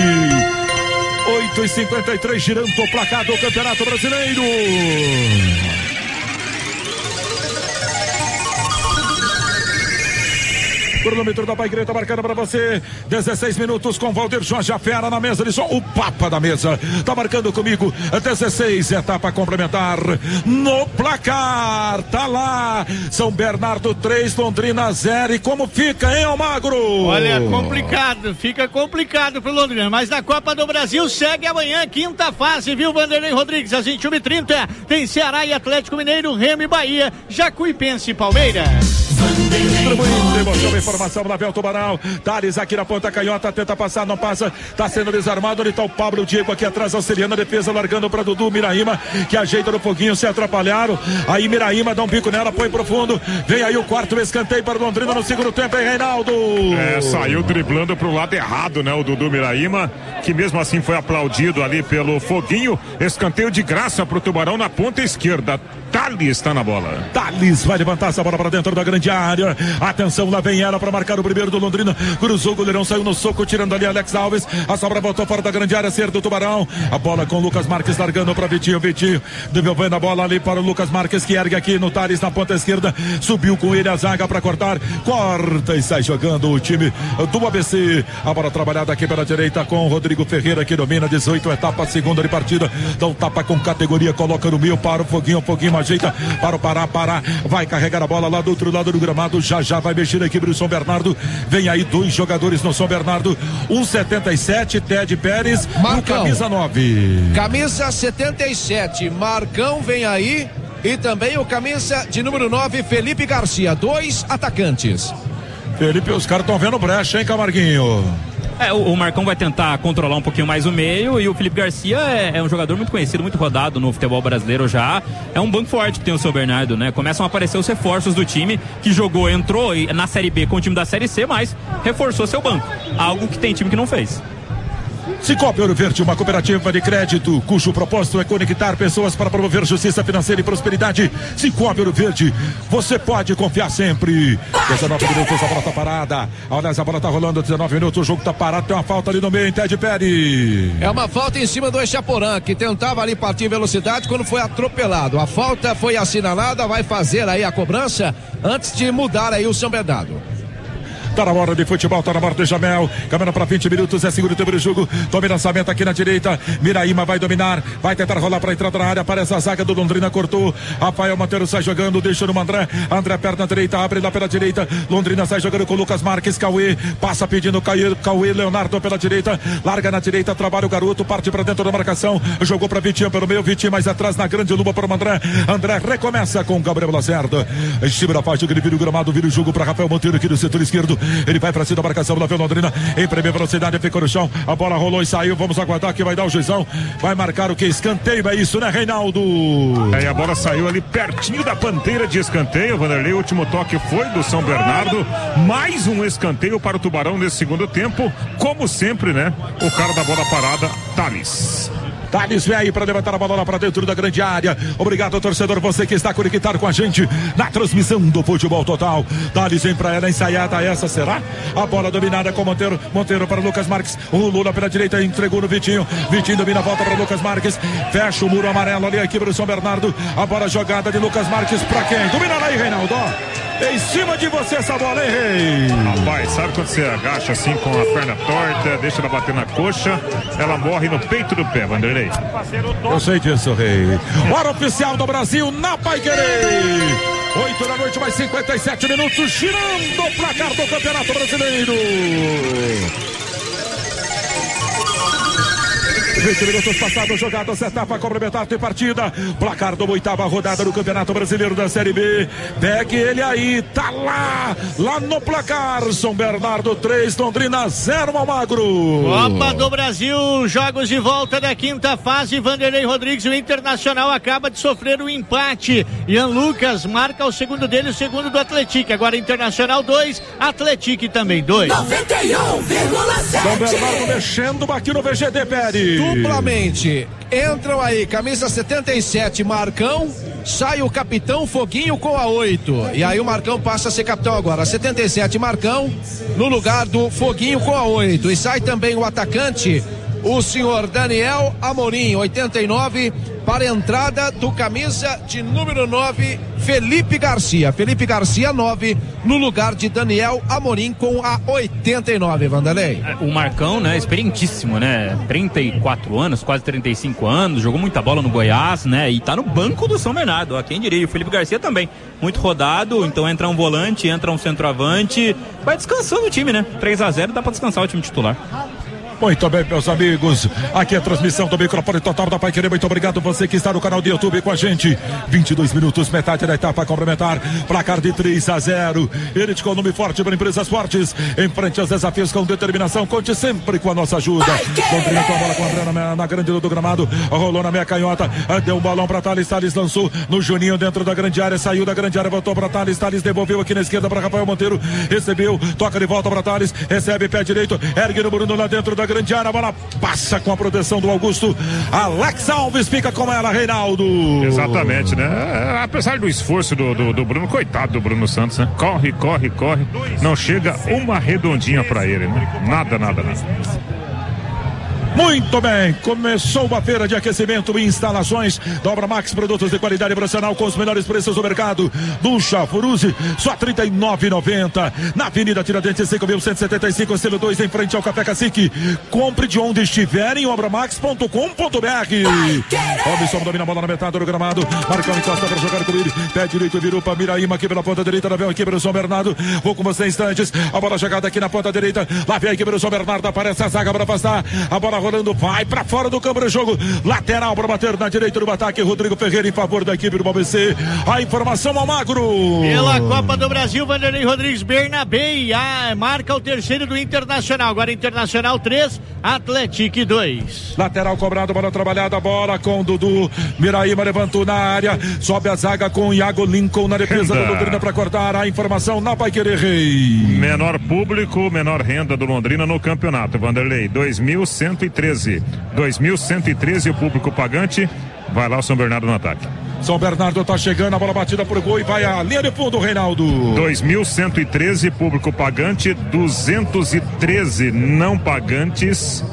8h53, girando o placar do Campeonato Brasileiro. Cronômetro da Paiquerê tá marcando pra você 16 minutos com Valdir Jorge, a fera na mesa de som, o papa da mesa tá marcando comigo 16, etapa complementar no placar, tá lá São Bernardo 3, Londrina 0. E como fica, hein, Almagro? Olha, complicado, fica complicado pro Londrina, mas na Copa do Brasil segue amanhã, quinta fase, viu, Vanderlei Rodrigues, às 21h30 tem Ceará e Atlético Mineiro, Remo e Bahia, Jacuipense e Palmeiras. Informação lá vem o Tubarão. Thales aqui na ponta canhota, tenta passar, não passa, tá sendo desarmado. Onde tá o Pablo Diego aqui atrás, auxiliando a defesa, largando para Dudu Miraíma, que ajeita no foguinho, se atrapalharam. Aí Miraíma dá um bico nela, põe pro fundo. Vem aí o quarto escanteio para o Londrina no segundo tempo, hein, Reinaldo? Saiu driblando pro lado errado, né, o Dudu Miraíma, que mesmo assim foi aplaudido ali pelo foguinho. Escanteio de graça pro Tubarão na ponta esquerda. Thales está na bola. Thales vai levantar essa bola para dentro da grande área. Atenção, lá vem ela para marcar o primeiro do Londrina. Cruzou o goleirão, saiu no soco, tirando ali Alex Alves. A sobra voltou fora da grande área, ser do Tubarão. A bola com o Lucas Marques largando para Vitinho. Vitinho devolvendo a bola ali para o Lucas Marques, que ergue aqui no Thales na ponta esquerda. Subiu com ele a zaga para cortar. Corta e sai jogando o time do ABC. A bola trabalhada aqui pela direita com o Rodrigo Ferreira, que domina 18 etapa, segunda de partida. Dá um tapa com categoria, coloca no meio para o foguinho ajeita para o Pará, vai carregar a bola lá do outro lado do gramado, já vai mexer a equipe do São Bernardo. Vem aí dois jogadores no São Bernardo, 1,77, Ted Pérez, Marcão, camisa 9. Camisa 77, Marcão vem aí, e também o camisa de número 9, Felipe Garcia, 2 atacantes. Felipe, os caras estão vendo brecha, hein, Camarguinho? O Marcão vai tentar controlar um pouquinho mais o meio, e o Felipe Garcia é um jogador muito conhecido, muito rodado no futebol brasileiro já. É um banco forte que tem o São Bernardo, né? Começam a aparecer os reforços do time, que entrou na Série B com o time da Série C, mas reforçou seu banco. Algo que tem time que não fez. Cicobi Ouro Verde, uma cooperativa de crédito cujo propósito é conectar pessoas para promover justiça financeira e prosperidade. Cicobi Ouro Verde, você pode confiar sempre. 19 minutos, a bola tá parada. Aliás, a bola tá rolando, 19 minutos, o jogo tá parado, tem uma falta ali no meio, em Ted Pérez. É uma falta em cima do Echaporã, que tentava ali partir em velocidade quando foi atropelado. A falta foi assinalada, vai fazer aí a cobrança antes de mudar aí o São Bernardo. Tá na hora de futebol, tá na hora de Jamel. Caminhando para 20 minutos, é segundo tempo do jogo. Tome lançamento aqui na direita. Miraíma vai dominar, vai tentar rolar para entrada na área. Aparece a zaga do Londrina, cortou. Rafael Monteiro sai jogando, deixa no André. André perna direita, abre lá pela direita. Londrina sai jogando com o Lucas Marques. Cauê passa pedindo Cauê Leonardo pela direita. Larga na direita, trabalha o garoto, parte para dentro da marcação. Jogou para Vitinho pelo meio, Vitinho mais atrás na grande luba para o André. André recomeça com o Gabriel Lacerda. Em cima da faixa, ele vira o gramado, vira o jogo para Rafael Monteiro aqui do setor esquerdo. Ele vai pra cima da marcação, lá vem Londrina em primeira velocidade, ficou no chão, a bola rolou e saiu, vamos aguardar que vai dar o juizão, vai marcar o que? Escanteio, é isso, né, Reinaldo? E a bola saiu ali pertinho da bandeira de escanteio, Vanderlei, o último toque foi do São Bernardo, mais um escanteio para o Tubarão nesse segundo tempo, como sempre, né, o cara da bola parada, Thales. Thales vem aí para levantar a bola lá para dentro da grande área. Obrigado, torcedor, você que está conectado com a gente na transmissão do Futebol Total. Thales vem para ela, ensaiada essa será? A bola dominada com Monteiro para Lucas Marques. O Lula pela direita entregou no Vitinho. Vitinho domina a volta para Lucas Marques. Fecha o muro amarelo ali aqui para o São Bernardo. A bola jogada de Lucas Marques para quem? Domina aí, Reinaldo. Em cima de você essa bola, hein, Rei? Rapaz, sabe quando você agacha assim com a perna torta, deixa ela bater na coxa, ela morre no peito do pé, Vanderlei. Eu sei disso, Rei. Hora oficial do Brasil na Paiquerê. 8 da noite, mais 57 minutos, girando o placar do Campeonato Brasileiro. 20 minutos passados, jogada, etapa complementar de partida. Placar da 8ª rodada do Campeonato Brasileiro da Série B. Pegue ele aí, tá lá no placar. São Bernardo 3, Londrina 0, Almagro. Copa do Brasil, jogos de volta da quinta fase. Vanderlei Rodrigues, o Internacional acaba de sofrer um empate. Ian Lucas marca o segundo dele, o segundo do Atlético. Agora Internacional 2, Atlético também 2. 91,7. São Bernardo mexendo aqui no VGD, Pérez. Duplamente. Entram aí, camisa 77, Marcão. Sai o capitão Foguinho com a 8. E aí o Marcão passa a ser capitão agora. 77, Marcão, no lugar do Foguinho com a 8. E sai também o atacante, o senhor Daniel Amorim, 89, para a entrada do camisa de número 9, Felipe Garcia. Felipe Garcia, 9, no lugar de Daniel Amorim com a 89, Vanderlei. O Marcão, né, experientíssimo, né, 34 anos, quase 35 anos, jogou muita bola no Goiás, né, e tá no banco do São Bernardo, ó, quem diria, e o Felipe Garcia também, muito rodado, então entra um volante, entra um centroavante, vai descansando o time, né, 3-0, dá pra descansar o time titular. Muito bem, meus amigos, aqui é a transmissão do microfone total da Paiquerê. Muito obrigado você que está no canal do YouTube com a gente. 22 minutos, metade da etapa complementar, placar de 3-0. Elite com nome forte para empresas fortes, em frente aos desafios com determinação, conte sempre com a nossa ajuda. Londrina com a bola com a Adriana na grande do gramado, rolou na meia canhota, deu um balão para Thales, Thales lançou no Juninho dentro da grande área, saiu da grande área, voltou para Thales, Thales devolveu aqui na esquerda para Rafael Monteiro, recebeu, toca de volta para Thales, recebe pé direito, ergue no Bruno lá dentro da grande área, a bola passa com a proteção do Augusto. Alex Alves fica com ela, Reinaldo. Exatamente, né? Apesar do esforço do Bruno, coitado do Bruno Santos, né? Corre, não chega uma redondinha pra ele, né? Nada. Muito bem, começou uma feira de aquecimento e instalações da Obra Max, produtos de qualidade profissional com os melhores preços do mercado. Ducha Furuse, só R$ 39,90 na Avenida Tiradentes 5.175, estilo 2, em frente ao Café Cacique. Compre de onde estiver em obramax.com.br. Robson domina a bola na metade do gramado, Marcão encosta para jogar com ele, pé direito virou para Miraíma aqui pela ponta direita, lá vem a equipe do São Bernardo. Vou com você em instantes, a bola jogada aqui na ponta direita, lá vem a equipe do São Bernardo, aparece a zaga para afastar, a bola rolando, vai para fora do campo de jogo, lateral para bater na direita do ataque, Rodrigo Ferreira em favor da equipe do ABC. A informação ao Magro. Pela Copa do Brasil, Vanderlei Rodrigues, Bernabé, marca o terceiro do Internacional, agora Internacional 3, Atlético 2. Lateral cobrado, bola trabalhada, bola com Dudu, Miraíma levantou na área, sobe a zaga com Iago Lincoln na defesa do Londrina para cortar. A informação na Paiquerê, Rei. Menor público, menor renda do Londrina no campeonato, Vanderlei, 2.113 o público pagante. Vai lá o São Bernardo no ataque. São Bernardo tá chegando, a bola batida por gol e vai à linha de fundo, Reinaldo. 2.113 público pagante, 213 não pagantes,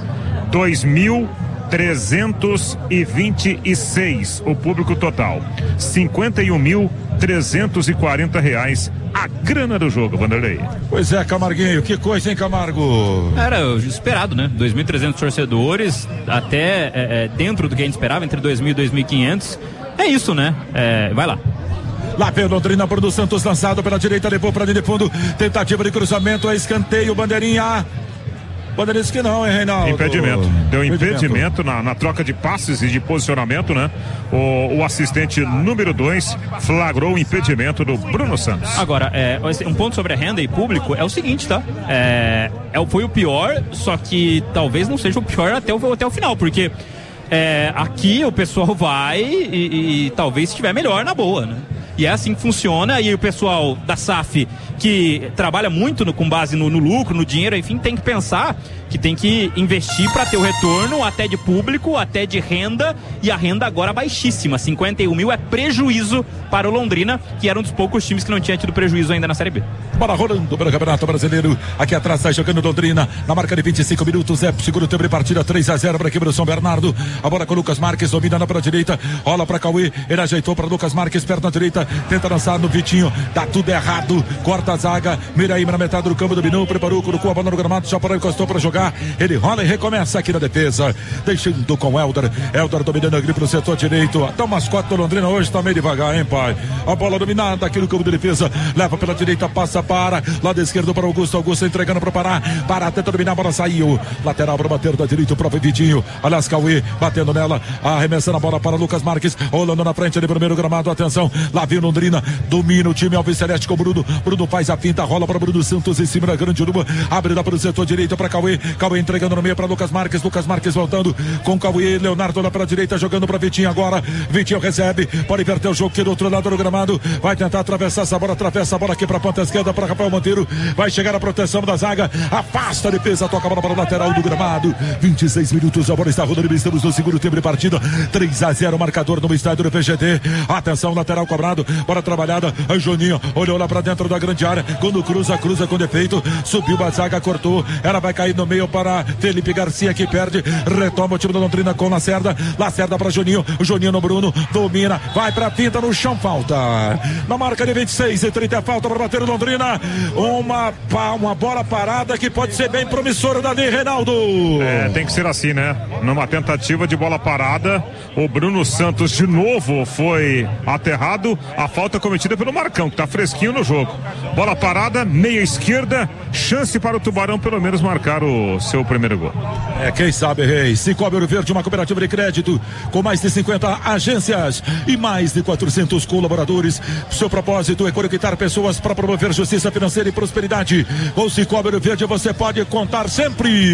2.326 o público total, R$51.340 a grana do jogo, Vanderlei. Pois é, Camarguinho, que coisa, hein, Camargo? Era esperado, né? 2.300 torcedores, até dentro do que a gente esperava, entre 2.000 e 2.500. É isso, né? Vai lá. Lá vem o Londrina, Bruno Santos lançado pela direita, levou para linha de fundo, tentativa de cruzamento, escanteio, bandeirinha. Bandeirinha disse que não, hein, Reinaldo? Impedimento. Deu impedimento na troca de passes e de posicionamento, né? O assistente número 2 flagrou o impedimento do Bruno Santos. Agora, um ponto sobre a renda e público é o seguinte, tá? Foi o pior, só que talvez não seja o pior até o final, porque aqui o pessoal vai e talvez estiver melhor na boa, né? E é assim que funciona. E o pessoal da SAF, que trabalha muito com base no lucro, no dinheiro, enfim, tem que pensar que tem que investir para ter o retorno até de público, até de renda, e a renda agora baixíssima, 51 mil é prejuízo para o Londrina, que era um dos poucos times que não tinha tido prejuízo ainda na Série B. Bola rolando pelo Campeonato Brasileiro, aqui atrás está jogando Londrina, na marca de 25 minutos, segundo tempo de partida, 3-0 para a equipe do São Bernardo, a bola com o Lucas Marques, domina para a direita, rola para Cauê, ele ajeitou para Lucas Marques, perna direita, tenta lançar no Vitinho, dá tudo errado, corta a zaga, Miraíma na metade do campo, dominou, preparou, colocou a bola no gramado, Chaporão encostou para jogar, ele rola e recomeça aqui na defesa, deixando com o Helder dominando aqui pro setor direito, até o mascote do Londrina hoje tá meio devagar, hein, pai? A bola dominada aqui no campo de defesa, leva pela direita, passa para, lado esquerdo para Augusto entregando para Pará, tenta dominar, a bola saiu, lateral para bater da direita, o próprio Vitinho, aliás, Cauê, batendo nela, arremessando a bola para Lucas Marques, rolando na frente de primeiro gramado, atenção, lá vem Londrina, domina o time Alves Celeste com o Bruno faz a finta, rola para Bruno Santos em cima da grande Uruba, abre lá para o setor direito para Cauê entregando no meio para Lucas Marques voltando com Cauê, Leonardo lá para a direita, jogando para Vitinho agora, Vitinho recebe, pode inverter o jogo aqui do outro lado do gramado, vai tentar atravessar essa bola, atravessa a bola aqui para a ponta esquerda para Rafael Monteiro, vai chegar a proteção da zaga, afasta a defesa, toca a bola para o lateral do gramado, 26 minutos, a bola está rodando, estamos no segundo tempo de partida, 3-0 marcador no estádio do PGT, atenção, lateral cobrado, bola trabalhada, a Joninho olhou lá para dentro da grande área, quando cruza com defeito, subiu a zaga, cortou, ela vai cair no meio para Felipe Garcia, que perde, retoma o time da Londrina com Lacerda para Juninho no Bruno, domina, vai pra pinta no chão, falta, na marca de 26-30, falta para bater o Londrina, uma bola parada que pode ser bem promissora dali, Reinaldo. Tem que ser assim, né? Numa tentativa de bola parada, o Bruno Santos de novo foi aterrado, a falta cometida pelo Marcão, que tá fresquinho no jogo, bola parada, meia esquerda, chance para o Tubarão pelo menos marcar o seu primeiro gol. Quem sabe, Reis, Cicobi Ouro Verde, uma cooperativa de crédito com mais de 50 agências e mais de 400 colaboradores. Seu propósito é conectar pessoas para promover justiça financeira e prosperidade. Com Cicobi Ouro Verde você pode contar sempre.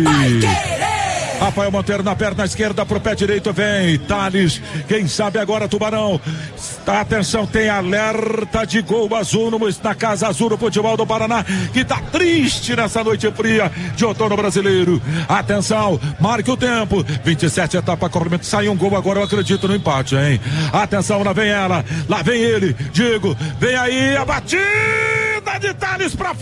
Rafael Monteiro na perna esquerda pro pé direito, vem Thales, quem sabe agora Tubarão, atenção, tem alerta de gol azul na Casa Azul no futebol do Paraná, que tá triste nessa noite fria de outono brasileiro, atenção, marque o tempo, 27 etapa, complemento, sai um gol agora, eu acredito no empate, hein, atenção, lá vem ela, lá vem ele, Diego, vem aí a batida de Thales pra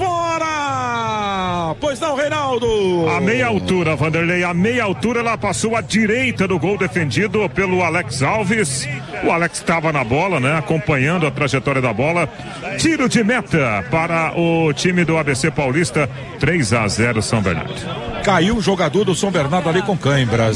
fora, pois não, Reinaldo? A meia altura, Vanderlei, a meia altura, ela passou à direita do gol defendido pelo Alex Alves. O Alex estava na bola, né? Acompanhando a trajetória da bola. Tiro de meta para o time do ABC Paulista. 3-0 São Bernardo. Caiu o jogador do São Bernardo ali com cãibras.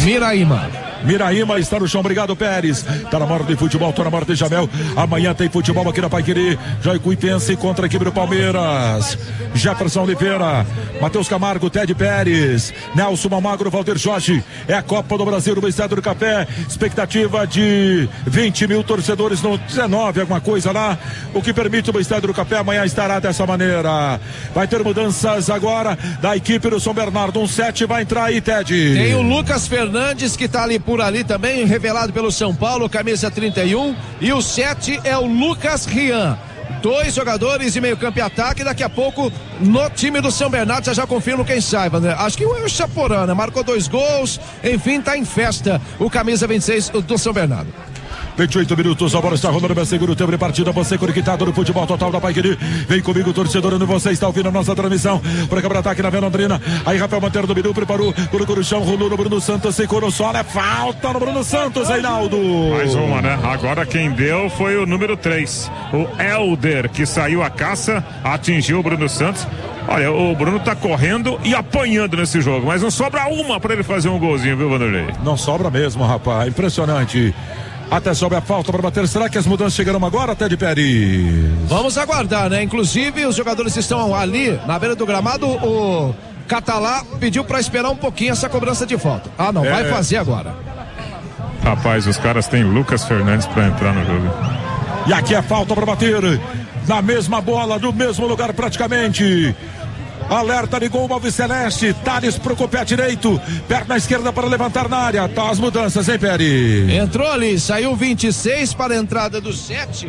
Miraíma está no chão, obrigado Pérez, tá na morte de futebol, tá na morte de Jamel, amanhã tem futebol aqui na Paiquerê, Jaicuipense contra a equipe do Palmeiras, Jefferson Oliveira, Matheus Camargo, Ted Pérez, Nelson Malmagro, Valdir Jorge, é a Copa do Brasil no Estádio do Café, expectativa de 20 mil torcedores, no 19, alguma coisa lá, o que permite o Estádio do Café, amanhã estará dessa maneira, vai ter mudanças agora da equipe do São Bernardo, 7 vai entrar aí, Ted. Tem o Lucas Fernandes que tá ali por ali também, revelado pelo São Paulo, camisa 31, e o 7 é o Lucas Rian. 2 jogadores de meio campo e ataque, daqui a pouco no time do São Bernardo, já confirmo quem saiba, né? Acho que o Chaporã, né? Marcou 2 gols, enfim, tá em festa o camisa 26 do São Bernardo. 28 minutos, a bola está rolando no segundo tempo de partida, você conectado no futebol total da Paiquerê, vem comigo torcedor, onde você está ouvindo a nossa transmissão, por aqui para ataque na Vila Londrina, aí Rafael Monteiro dominou, preparou, colocou no chão, rolou no Bruno Santos, secou no solo, é falta no Bruno Santos, Reinaldo. Mais uma, né? Agora quem deu foi o número 3, o Helder, que saiu a caça, atingiu o Bruno Santos. Olha, o Bruno tá correndo e apanhando nesse jogo, mas não sobra uma para ele fazer um golzinho, viu, Vanderlei? Não sobra mesmo, rapaz, impressionante. Até sobe a falta para bater. Será que as mudanças chegaram agora, Ted Pérez? Vamos aguardar, né? Inclusive, os jogadores estão ali na beira do gramado. O Catalá pediu para esperar um pouquinho essa cobrança de falta. Ah, não, vai fazer agora. Rapaz, os caras têm Lucas Fernandes para entrar no jogo. E aqui é falta para bater. Na mesma bola, no mesmo lugar praticamente. Alerta de gol, Alves Celeste, Thales pro pé direito, perna esquerda para levantar na área, tá as mudanças, hein, Peri? Entrou ali, saiu 26 para a entrada do 7,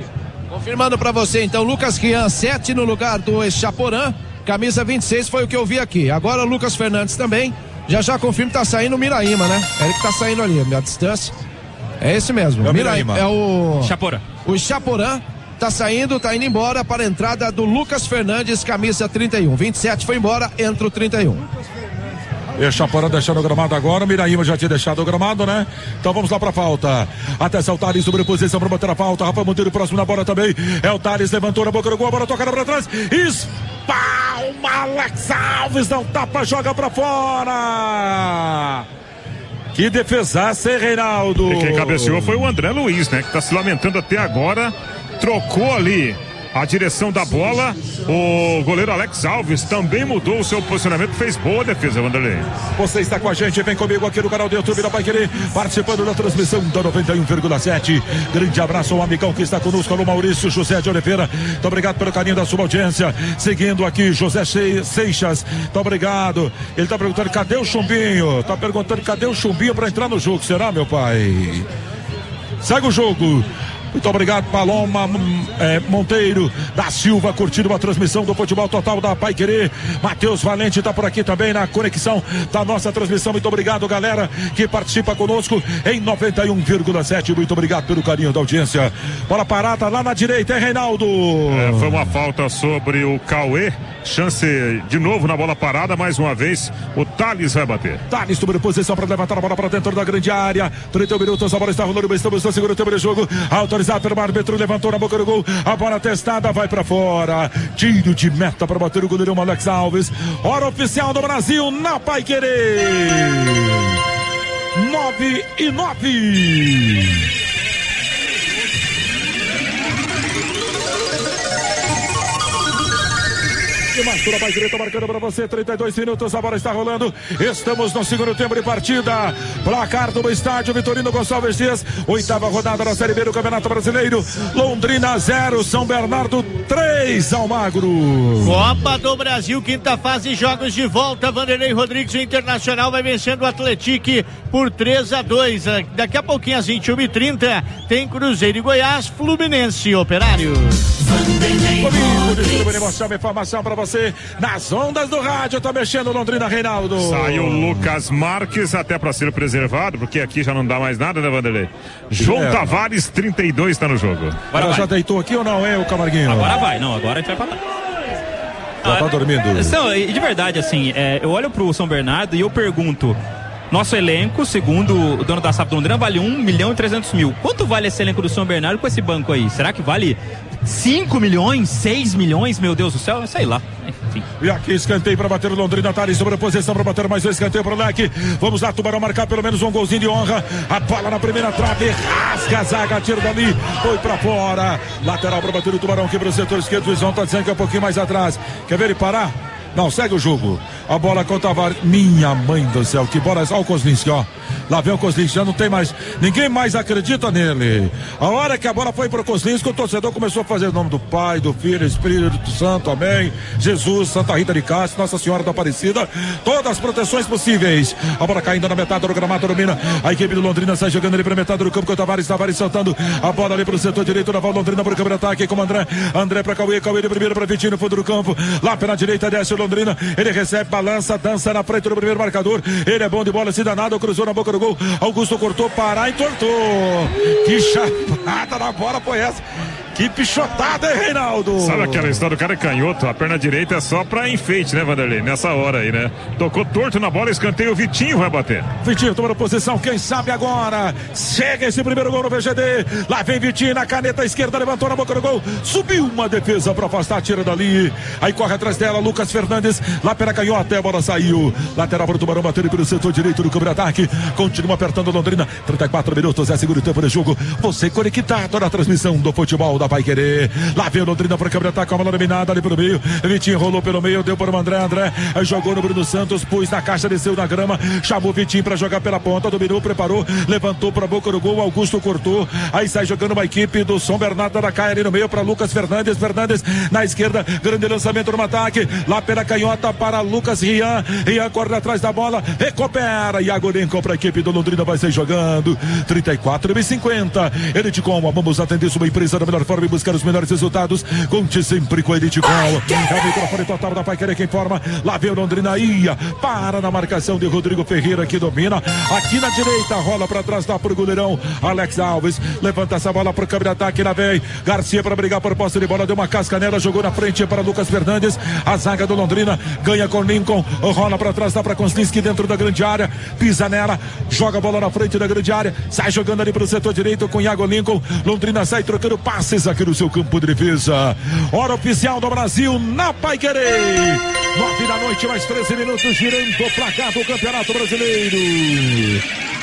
Confirmando pra você, então, Lucas Rian, 7 no lugar do Chaporã, camisa 26, foi o que eu vi aqui. Agora o Lucas Fernandes também, já confirmo que tá saindo o Miraíma, né? É ele que tá saindo ali, a distância. É esse mesmo, é o Miraíma. É o Chaporã. O Chaporã tá saindo, tá indo embora para a entrada do Lucas Fernandes, camisa 31. 27 foi embora, entra o 31. E o Chaporã deixando o gramado agora, o Miraíma já tinha deixado o gramado, né? Então vamos lá pra falta. Atenção, o Thales sobre posição pra bater a falta. Rafael Monteiro próximo na bola também. É o Thales, levantou na boca do gol, a bola tocada pra trás. Espalma, Alex Alves, não tapa, joga pra fora. Que defesaça, hein, Reinaldo? E quem cabeceou foi o André Luiz, né? Que tá se lamentando até agora. Trocou ali a direção da bola. O goleiro Alex Alves também mudou o seu posicionamento, fez boa defesa, Vanderlei. Você está com a gente, vem comigo aqui no canal do YouTube da Paiquerê, participando da transmissão da 91,7. Grande abraço ao amigão que está conosco, alô Maurício José de Oliveira. Muito obrigado pelo carinho da sua audiência. Seguindo aqui, José Seixas. Muito obrigado. Ele está perguntando, cadê o Chumbinho? Está perguntando, cadê o Chumbinho para entrar no jogo? Será, meu pai? Segue o jogo. Muito obrigado, Paloma Monteiro da Silva, curtindo a transmissão do futebol total da Paiquerê. Matheus Valente está por aqui também na conexão da nossa transmissão. Muito obrigado, galera, que participa conosco em 91,7. Muito obrigado pelo carinho da audiência. Bola parada lá na direita, hein, Reinaldo? Foi uma falta sobre o Cauê. Chance de novo na bola parada, mais uma vez. O Thales vai bater. Thales sobre posição para levantar a bola para dentro da grande área. 31 minutos, a bola está rolando, estamos no segundo tempo de jogo. Autorizado pelo árbitro, levantou na boca do gol. A bola testada, vai para fora. Tiro de meta para bater o goleiro Alex Alves. Hora oficial do Brasil na Paiquerê. 9:09. Mastura vai direita marcando para você, 32 minutos, a bola está rolando, estamos no segundo tempo de partida, placar do estádio Vitorino Gonçalves Dias, 8ª rodada da Série B do Campeonato Brasileiro. Londrina 0, São Bernardo 3, Almagro. Copa do Brasil, quinta fase, jogos de volta. Vanderlei Rodrigues, o Internacional vai vencendo o Atlético por 3-2. Daqui a pouquinho às 21h30 tem Cruzeiro e Goiás, Fluminense e Operário. Comigo, distribuindo emoção, informação para você nas ondas do rádio. Tá mexendo Londrina, Reinaldo. Saiu o Lucas Marques até para ser preservado, porque aqui já não dá mais nada, né, Vanderlei? João Tavares, 32, está no jogo. Agora já deitou aqui ou não, hein, o Camarguinho? Agora vai, não, agora a gente vai pra lá. Já tá dormindo. Não, de verdade, assim, eu olho pro São Bernardo e eu pergunto, nosso elenco, segundo o dono da SAF do Londrina, vale 1.300.000. Quanto vale esse elenco do São Bernardo com esse banco aí? Será que vale 5 milhões, 6 milhões? Meu Deus do céu, sei lá. Enfim. E aqui escanteio para bater o Londrina, tá ali sobre a posição para bater mais um escanteio pro leque. Vamos lá, Tubarão marcar pelo menos um golzinho de honra. A bola na primeira trave, rasga a zaga, tiro dali, foi para fora. Lateral para bater o Tubarão, quebra o setor esquerdo. O João tá dizendo que é um pouquinho mais atrás. Quer ver ele parar? Não, segue o jogo. A bola com o Tavares. Minha mãe do céu, que bola. Olha o Kozlinski, ó. Lá vem o Kozlinski, já não tem mais. Ninguém mais acredita nele. A hora que a bola foi pro Kozlinski, o torcedor começou a fazer o nome do Pai, do Filho, Espírito Santo, amém. Jesus, Santa Rita de Castro, Nossa Senhora da Aparecida. Todas as proteções possíveis. A bola caindo na metade do gramado, domina. A equipe do Londrina sai jogando ali pra metade do campo com o Tavares. Tavares soltando a bola ali pro setor direito. Na volta Londrina pro câmera ataque com o André. André pra Cauê. Cauê de primeiro pra Vitinho no fundo do campo. Lá pela direita desce o Londrina. Ele recebe, balança, dança na frente do primeiro marcador. Ele é bom de bola, se danado, cruzou na boca do gol. Augusto cortou, parar e tortou. Que chapada na bola foi essa? Que pichotada, hein, Reinaldo? Sabe aquela história do cara canhoto? A perna direita é só pra enfeite, né, Vanderlei? Nessa hora aí, né? Tocou torto na bola, escanteio, o Vitinho vai bater. Vitinho tomando posição, quem sabe agora? Chega esse primeiro gol no VGD. Lá vem Vitinho na caneta esquerda, levantou na boca do gol. Subiu uma defesa pra afastar, tira dali. Aí corre atrás dela, Lucas Fernandes. Lá pela canhota, a bola saiu. Lateral para o Tubarão, batendo pelo setor direito do câmbio de ataque. Continua apertando Londrina. 34 minutos, é segundo tempo de jogo. Você conectado na transmissão do futebol da Paiquerê. Lá vem o Londrina para o câmbio de ataque, com a bola dominada ali pelo meio. Vitinho rolou pelo meio, deu para o André. André jogou no Bruno Santos, pôs na caixa, desceu na grama. Chamou Vitinho para jogar pela ponta, dominou, preparou, levantou para a boca do gol. Augusto cortou. Aí sai jogando uma equipe do São Bernardo da Caia ali no meio para Lucas Fernandes. Fernandes na esquerda, grande lançamento no ataque. Lá pela canhota para Lucas Rian. Rian corre atrás da bola, recupera. Iago Lincoln para a equipe do Londrina vai sair jogando. 34,50. Ele te como, vamos atender sua empresa da melhor forma informa e buscar os melhores resultados. Conte sempre com a Elite Col. É o microfone total da Paiquerê quem informa. Lá vem o Londrina, ia, para na marcação de Rodrigo Ferreira, que domina. Aqui na direita, rola pra trás, dá pro goleirão Alex Alves. Levanta essa bola pro câmbio de ataque, lá vem Garcia para brigar por posse de bola. Deu uma casca nela, jogou na frente para Lucas Fernandes. A zaga do Londrina ganha com Lincoln. Rola pra trás, dá pra Koslinski dentro da grande área. Pisa nela, joga a bola na frente da grande área. Sai jogando ali pro setor direito com Iago Lincoln. Londrina sai trocando passes aqui no seu campo de defesa. Hora oficial do Brasil na Paiquerê. 9 da noite, mais 13 minutos, girando o placar do Campeonato Brasileiro.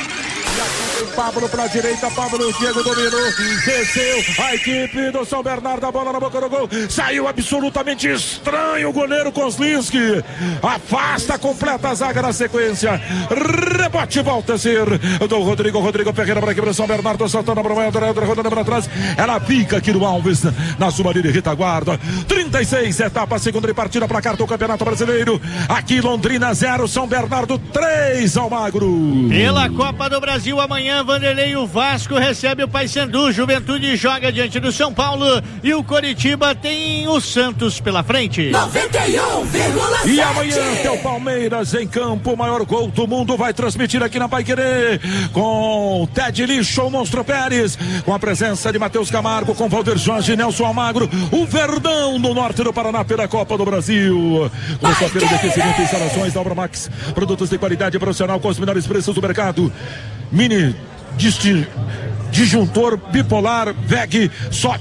Pablo pra direita, Pablo, Diego dominou, desceu a equipe do São Bernardo, a bola na boca do gol, saiu absolutamente estranho o goleiro Koslinski, afasta, completa a zaga na sequência, rebote, volta a ser do Rodrigo Ferreira para a equipe do São Bernardo, soltando a moeda, rodando para trás, ela fica aqui no Alves, na sua linha de retaguarda. 36, etapa, segunda de partida, placar do Campeonato Brasileiro, aqui Londrina 0, São Bernardo 3, Almagro. Pela Copa do Brasil, amanhã, Vanderlei, o Vasco recebe o Paysandu, Juventude joga diante do São Paulo e o Coritiba tem o Santos pela frente. 91,7. E amanhã tem o Palmeiras em campo, o maior gol do mundo, vai transmitir aqui na Paiquerê com Ted Lixo, o Monstro Pérez, com a presença de Matheus Camargo, com Valder Jorge e Nelson Almagro, o Verdão no norte do Paraná pela Copa do Brasil. Começou a feira de aquecimento e instalações da Obra Max, produtos de qualidade profissional com os melhores preços do mercado. Mini disjuntor bipolar VEG, só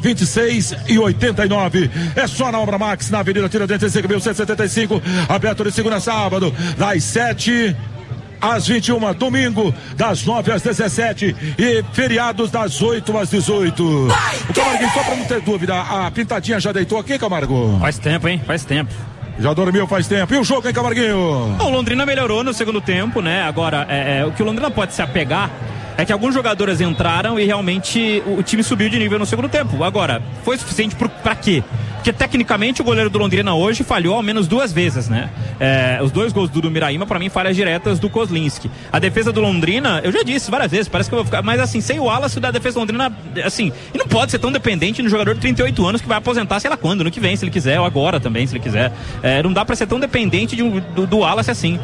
26,89. É só na Obra Max, na Avenida Tiradentes, 5.175, aberto de segunda a sábado, das 7 às 21, domingo das 9 às 17 e feriados das 8 às 18. O Camargo, só pra não ter dúvida, a pintadinha já deitou aqui, Camargo? Faz tempo, hein? Faz tempo. Já dormiu faz tempo. E o jogo, hein, Camarguinho? O Londrina melhorou no segundo tempo, né? Agora, o que o Londrina pode se apegar é que alguns jogadores entraram e realmente o time subiu de nível no segundo tempo. Agora, foi suficiente pra quê? Porque tecnicamente o goleiro do Londrina hoje falhou ao menos 2 vezes, né? Os 2 gols do Miraíma, pra mim, falhas diretas do Koslinski. A defesa do Londrina, eu já disse várias vezes, parece que eu vou ficar, mas assim, sem o Wallace da defesa do Londrina, assim, e não pode ser tão dependente de um jogador de 38 anos que vai aposentar, sei lá quando, no que vem, se ele quiser, ou agora também, se ele quiser. Não dá pra ser tão dependente do Wallace assim.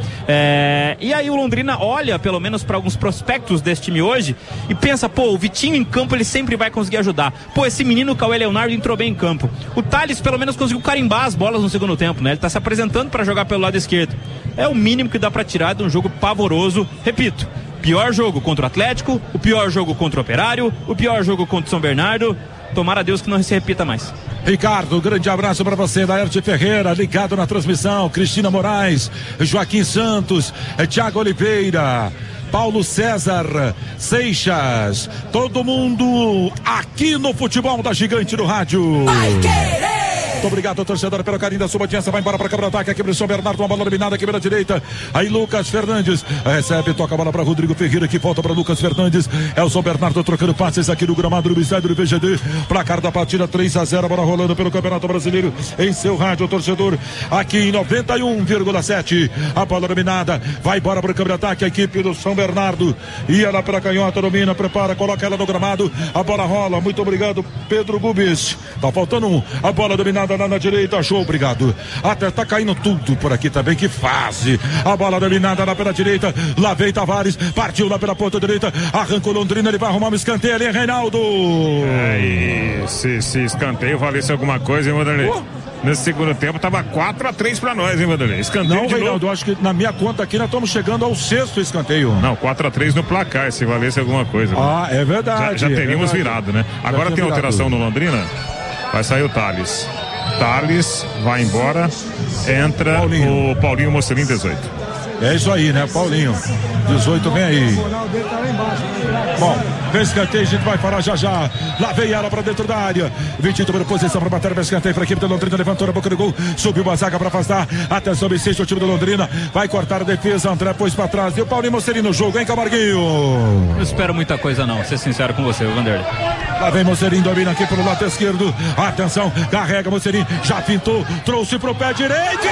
E aí o Londrina olha, pelo menos, pra alguns prospectos desse time hoje e pensa, pô, o Vitinho em campo ele sempre vai conseguir ajudar. Pô, esse menino, o Cauê Leonardo, entrou bem em campo. O Thales pelo menos conseguiu carimbar as bolas no segundo tempo, né? Ele tá se apresentando para jogar pelo lado esquerdo. É o mínimo que dá para tirar de um jogo pavoroso. Repito, pior jogo contra o Atlético, o pior jogo contra o Operário, o pior jogo contra o São Bernardo. Tomara a Deus que não se repita mais. Ricardo, grande abraço para você, Laerte Ferreira, ligado na transmissão, Cristina Moraes, Joaquim Santos, Thiago Oliveira, Paulo César Seixas, todo mundo aqui no Futebol da Gigante do Rádio. Muito obrigado, torcedor, pelo carinho da sua audiência. Vai embora para câmera ataque aqui para o São Bernardo, uma bola dominada aqui pela direita. Aí Lucas Fernandes recebe, toca a bola para Rodrigo Ferreira, que volta para Lucas Fernandes. É o São Bernardo trocando passes aqui no gramado do estádio do VGD. Placar da partida 3-0, bola rolando pelo Campeonato Brasileiro em seu rádio, torcedor, aqui em 91,7. A bola dominada, vai embora para o câmera ataque a equipe do São Bernardo. Ia lá pela canhota, domina, prepara, coloca ela no gramado. A bola rola, muito obrigado, Pedro Gubis. Tá faltando um, a bola dominada lá na direita, show, obrigado. Até tá caindo tudo por aqui também, que fase. A bola dominada lá pela direita, lá vem Tavares, partiu lá pela ponta direita, arrancou Londrina, ele vai arrumar um escanteio ali, Reinaldo. Se escanteio valesse alguma coisa, hein, Vanderlei? Nesse segundo tempo tava 4-3 pra nós, hein, Vanderlei? Escanteio. Não, Reinaldo, eu acho que na minha conta aqui nós estamos chegando ao 6º escanteio. Não, 4-3 no placar, se valesse alguma coisa. É verdade. Já teríamos virado, né? Agora tem alteração no Londrina, vai sair o Thales. Thales vai embora, entra o Paulinho Mocelin, 18. É isso aí, né, Paulinho? 18, vem aí. Bom, vem escanteio, a gente vai falar já já. Lá vem ela pra dentro da área. 20 número posição pra bater, escanteio pra equipe do Londrina, levantou na boca do gol, subiu a zaga pra afastar. Atenção, Vicente, o time do Londrina vai cortar a defesa. André pôs pra trás. E o Paulinho Mocelin no jogo, hein, Camarguinho? Não espero muita coisa, não, ser sincero com você, Vanderlei. Lá vem Mocelin, domina aqui pelo lado esquerdo. Atenção, carrega Mocelin, já pintou, trouxe pro pé direito.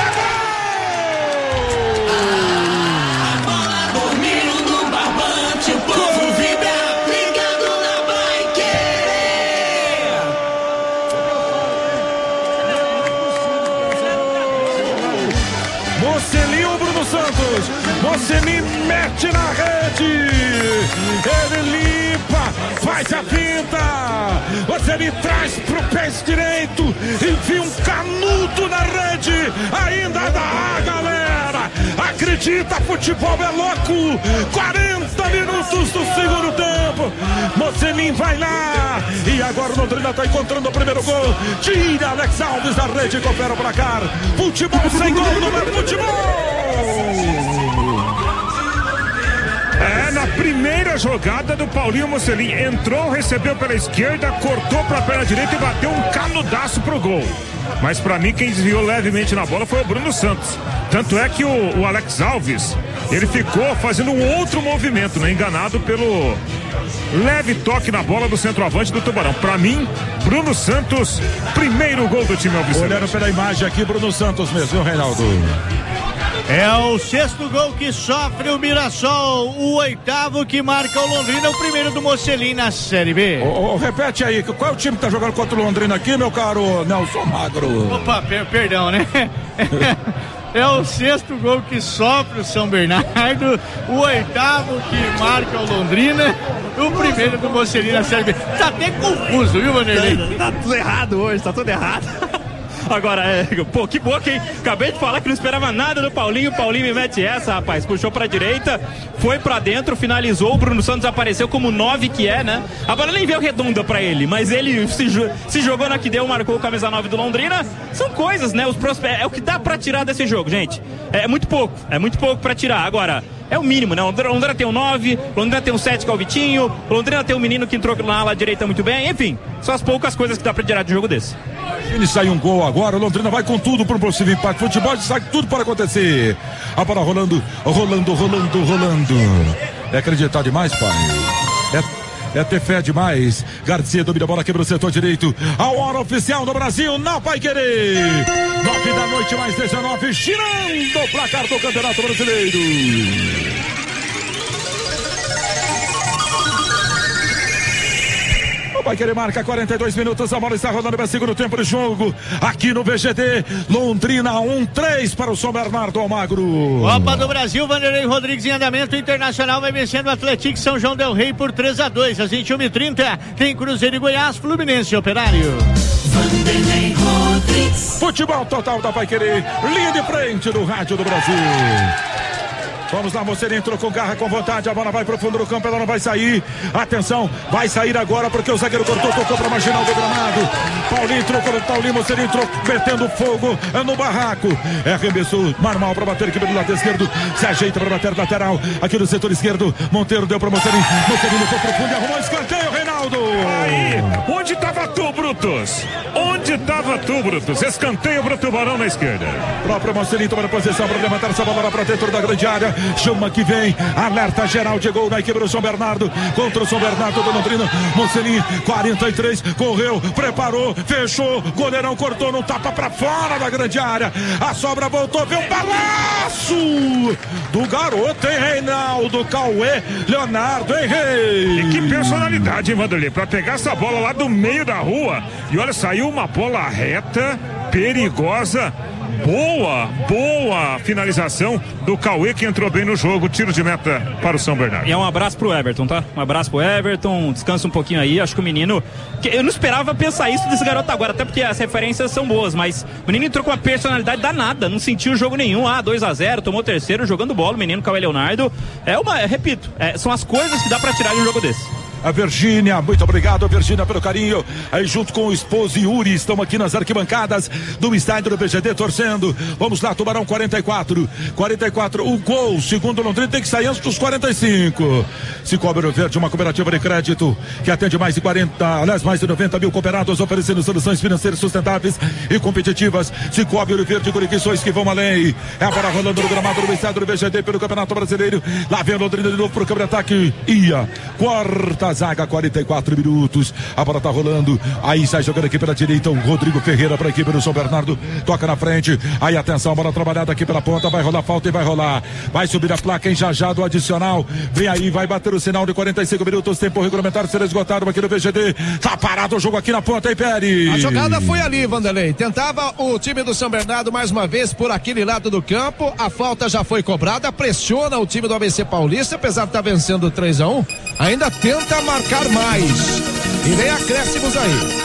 Mocelin ou Bruno Santos? Mocelin mete na rede. Ele limpa, faz a finta. Mocelin traz pro pé direito, enfia um canudo na rede. Ainda dá, galera. Acredita, futebol é louco. 40 minutos do segundo tempo. Mocelin vai lá. E agora o Londrina tá encontrando o primeiro gol. Tira Alex Alves da rede e confere o placar. Futebol sem gol, não é futebol. Na primeira jogada do Paulinho Mocelin, entrou, recebeu pela esquerda, cortou pra perna direita e bateu um canudaço pro gol. Mas pra mim quem desviou levemente na bola foi o Bruno Santos. Tanto é que o Alex Alves, ele ficou fazendo um outro movimento, né? Enganado pelo leve toque na bola do centroavante do Tubarão. Pra mim, Bruno Santos, primeiro gol do time alviceleste. Olhando pela imagem aqui, Bruno Santos mesmo, viu, Reinaldo? É o sexto gol que sofre o Mirassol, o oitavo que marca o Londrina, o primeiro do Mocelin na Série B. Repete aí, qual é o time que tá jogando contra o Londrina aqui, meu caro Nelson Magro? Opa, perdão, né? É o sexto gol que sofre o São Bernardo, o oitavo que marca o Londrina, o primeiro do Mocelin na Série B. Tá até confuso, viu, Vanderlei? Tá tudo errado hoje, tá tudo errado. Agora, pô, que boca, hein? Acabei de falar que não esperava nada do Paulinho. O Paulinho me mete essa, rapaz. Puxou pra direita, foi pra dentro, finalizou. O Bruno Santos apareceu como 9 que é, né? A bola nem veio redonda pra ele, mas ele se jogou na que deu, marcou o camisa 9 do Londrina. São coisas, né? É o que dá pra tirar desse jogo, gente. É muito pouco pra tirar. Agora, é o mínimo, né? O Londrina tem um 9, o Londrina tem um 7 que é o Vitinho, o Londrina tem um menino que entrou na ala direita muito bem, enfim, são as poucas coisas que dá pra tirar de um jogo desse. Ele sai um gol agora, o Londrina vai com tudo pro possível empate. Futebol sabe tudo para acontecer. A bola rolando. É acreditar demais, pai. É ter fé demais. Garcia domina a bola, quebra o setor direito. A hora oficial do Brasil, não vai querer. 9 da noite, mais 19, girando o placar do Campeonato Brasileiro. Vai querer marca 42 minutos, a bola está rodando para o segundo tempo de jogo, aqui no VGD, Londrina 1-3 para o São Bernardo Almagro. Copa do Brasil, Vanderlei Rodrigues em andamento, Internacional vai vencendo o Atlético São João del Rei por 3-2, às 21h30, tem Cruzeiro e Goiás, Fluminense e Operário. Vanderlei Rodrigues. Futebol total da Vai Querer, linha de frente do Rádio do Brasil. Vamos lá, Mocelin entrou com garra, com vontade, a bola vai pro fundo do campo, ela não vai sair, atenção, vai sair agora porque o zagueiro cortou, tocou pra marginal do gramado, Paulinho, Mocelin entrou metendo fogo no barraco, arremessou normal pra bater aqui pelo lado esquerdo, se ajeita pra bater lateral, aqui no setor esquerdo, Monteiro deu pra Mocelin levou pro fundo e arrumou escanteio, Reinaldo. Aí, onde tava tu, Brutus? Escanteio pro Tubarão na esquerda. Próprio Mocelin tomando posição para levantar essa bola lá pra dentro da grande área. Chama que vem, alerta geral de gol na equipe do São Bernardo, contra o São Bernardo do Londrina. Mocelin, 43, correu, preparou, fechou, goleirão cortou, não tapa pra fora da grande área, a sobra voltou, veio um balaço do garoto, hein, Reinaldo, Cauê, Leonardo, hein, Rei? E que personalidade, hein, Vanderlei, pra pegar essa bola lá do meio da rua, e olha, saiu uma bola reta, perigosa. Boa finalização do Cauê, que entrou bem no jogo, tiro de meta para o São Bernardo. E é um abraço pro Everton, tá? Um abraço pro Everton, descansa um pouquinho aí, acho que o menino, eu não esperava pensar isso desse garoto agora, até porque as referências são boas, mas o menino entrou com uma personalidade danada, não sentiu jogo nenhum, 2-0, tomou terceiro, jogando bola, o menino Cauê Leonardo, repito, são as coisas que dá pra tirar de um jogo desse. A Virgínia, muito obrigado, Virgínia, pelo carinho. Aí junto com o esposo Yuri, estão aqui nas arquibancadas do estádio do VGD torcendo. Vamos lá, Tubarão 44, o gol, segundo o Londrina, tem que sair antes dos 45. Cicobi Ouro Verde, uma cooperativa de crédito que atende mais de 90 mil cooperados, oferecendo soluções financeiras sustentáveis e competitivas. Cicobi Ouro Verde, conexões que vão além. É a bola rolando no gramado do estádio do VGD pelo Campeonato Brasileiro. Lá vem o Londrina de novo pro câmbio de ataque. Quarta a zaga, 44 minutos. A bola tá rolando. Aí sai jogando aqui pela direita o Rodrigo Ferreira para a equipe do São Bernardo. Toca na frente. Aí atenção, bola trabalhada aqui pela ponta. Vai rolar falta e vai rolar. Vai subir a placa em já do adicional. Vem aí, vai bater o sinal de 45 minutos. Tempo regulamentar será esgotado aqui no VGD. Tá parado o jogo aqui na ponta, hein, Pérez? A jogada foi ali, Vanderlei. Tentava o time do São Bernardo mais uma vez por aquele lado do campo. A falta já foi cobrada. Pressiona o time do ABC Paulista, apesar de estar vencendo 3-1. Ainda tenta marcar mais. E vem acréscimos aí.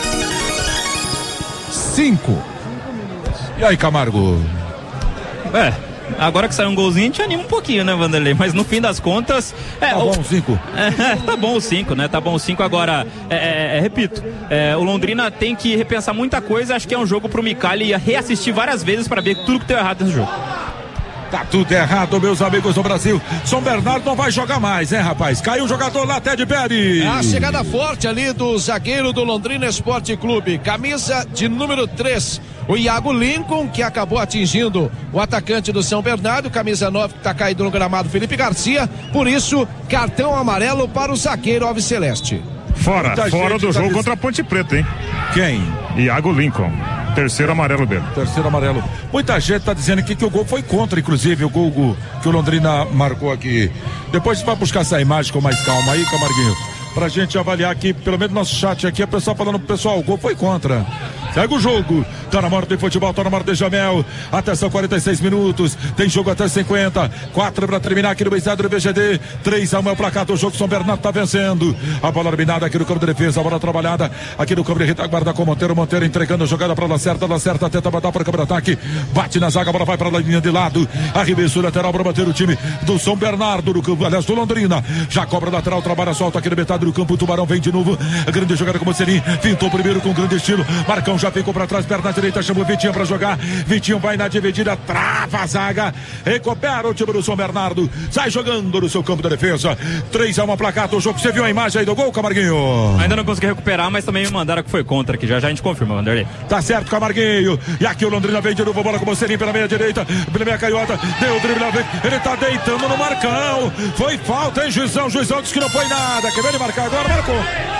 5. E aí, Camargo? Agora que saiu um golzinho, a gente anima um pouquinho, né, Vanderlei? Mas no fim das contas... Tá bom o 5. Tá bom o 5, né? Tá bom o 5 agora. Repito, o Londrina tem que repensar muita coisa. Acho que é um jogo pro Micali reassistir várias vezes para ver tudo que deu errado nesse jogo. Tá tudo errado, meus amigos do Brasil. São Bernardo não vai jogar mais, hein, rapaz? Caiu o jogador lá, Ted Pérez. A chegada forte ali do zagueiro do Londrina Esporte Clube. Camisa de número 3. O Iago Lincoln, que acabou atingindo o atacante do São Bernardo. Camisa 9, que tá caído no gramado, Felipe Garcia. Por isso, cartão amarelo para o zagueiro Alves Celeste. Fora do jogo contra a Ponte Preta, hein? Quem? Iago Lincoln. Terceiro amarelo dele. Terceiro amarelo. Muita gente tá dizendo aqui que o gol foi contra, inclusive, o gol que o Londrina marcou aqui. Depois você vai buscar essa imagem com mais calma aí, Camarguinho, pra gente avaliar aqui, pelo menos no nosso chat aqui, a pessoa falando, pessoal, o gol foi contra. Segue o jogo, tá na hora do futebol, tá na hora de Jamel. Atenção, 46 minutos, tem jogo até 50. 4 para terminar aqui no estádio do VGD. 3-1 é o placar do jogo, São Bernardo tá vencendo. A bola eliminada aqui no campo de defesa, a bola trabalhada aqui no campo de retaguarda com Monteiro. Monteiro entregando a jogada para Lacerda, tenta botar para o campo de ataque. Bate na zaga, a bola vai para a linha de lado. Arremesso lateral para bater o time do São Bernardo, aliás, do Londrina. Já cobra lateral, trabalha solta aqui na metade do campo. O Tubarão vem de novo. A grande jogada com o Mocerim. Pintou primeiro com grande estilo. Marcão já ficou para trás, perna direita, chamou o Vitinho para jogar. Vitinho vai na dividida, trava a zaga, recupera o time do São Bernardo, sai jogando no seu campo de defesa. 3-1 placar do jogo. Você viu a imagem aí do gol, Camarguinho? Ainda não consegui recuperar, mas também me mandaram que foi contra aqui. Já a gente confirma, Vanderlei. Tá certo, Camarguinho. E aqui o Londrina vem de novo, bola com o Mocerim pela meia direita, pela meia canhota, deu o drible, ele tá deitando no Marcão. Foi falta, hein, Juizão? Juizão disse que não foi nada. Quer ver ele marcar agora? Marcou.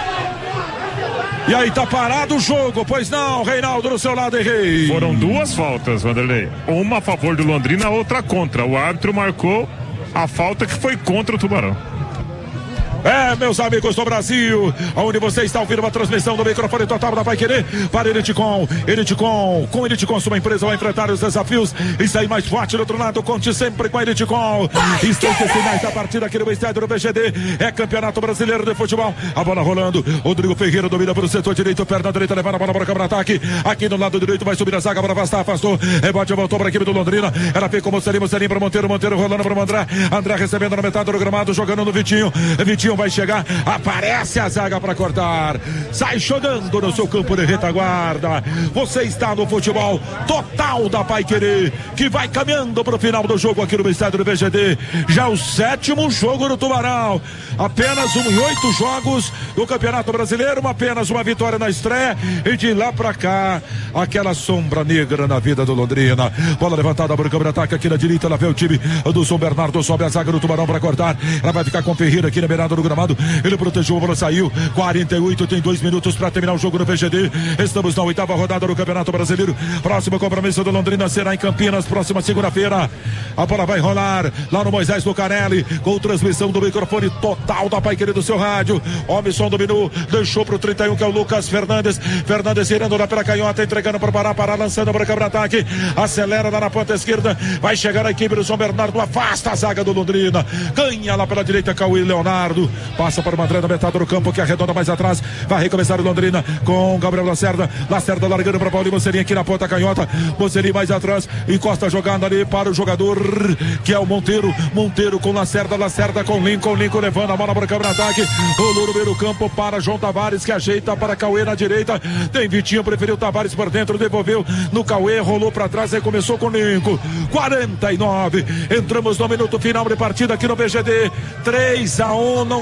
E aí, tá parado o jogo, pois não, Reinaldo, do seu lado, errei. Foram duas faltas, Vanderlei. Uma a favor do Londrina, a outra contra. O árbitro marcou a falta que foi contra o Tubarão. Meus amigos do Brasil, onde você está ouvindo uma transmissão do microfone total da Vai Querer para Eritcom. Com Eritcom, sua empresa vai enfrentar os desafios e sair mais forte do outro lado. Conte sempre com a Eritcom. Instantes finais da partida aqui no estádio do VGD. É Campeonato Brasileiro de Futebol. A bola rolando. Rodrigo Ferreira domina pelo setor direito, perna direita, levando a bola para o campo de ataque. Aqui no lado direito vai subir a zaga, a bola afastou. Rebote voltou para a equipe do Londrina. Ela fez com o Mocerim para Monteiro rolando para o André recebendo na metade do gramado, jogando no Vitinho. Vitinho vai chegar, aparece a zaga para cortar, sai jogando no seu campo de retaguarda. Você está no futebol total da Pai Querer, que vai caminhando para o final do jogo aqui no estádio do VGD. Já o 7º jogo do Tubarão, apenas em 8 jogos do Campeonato Brasileiro, apenas uma vitória na estreia, e de lá para cá aquela sombra negra na vida do Londrina. Bola levantada para o campo de ataque aqui na direita, lá vem o time do São Bernardo, sobe a zaga do Tubarão para cortar, ela vai ficar com o Ferreira aqui na beirada do gramado. Ele protegeu, a bola saiu. 48, tem 2 minutos para terminar o jogo no VGD. Estamos na 8ª rodada do Campeonato Brasileiro. Próximo compromisso do Londrina será em Campinas, próxima segunda-feira. A bola vai rolar lá no Moisés Lucarelli, com transmissão do microfone total da Pai Querer do seu rádio. Homem-som dominou, deixou pro 31, que é o Lucas Fernandes. Fernandes irando lá pela canhota, entregando para Pará, lançando para o câmera ataque. Acelera lá na ponta esquerda. Vai chegar a equipe do São Bernardo, afasta a zaga do Londrina. Ganha lá pela direita, Cauê Leonardo. Passa para o André na metade do campo, que arredonda mais atrás. Vai recomeçar o Londrina com Gabriel Lacerda. Lacerda largando para Paulinho Mocerim aqui na ponta canhota. Mocerim mais atrás. Encosta jogando ali para o jogador que é o Monteiro. Monteiro com Lacerda. Lacerda com Lincoln. Lincoln levando a bola para o campo de ataque. Rolou no meio do campo para João Tavares, que ajeita para Cauê na direita. Tem Vitinho, preferiu Tavares por dentro. Devolveu no Cauê. Rolou para trás. Aí começou com Lincoln. 49. Entramos no minuto final de partida aqui no VGD. 3-1. Não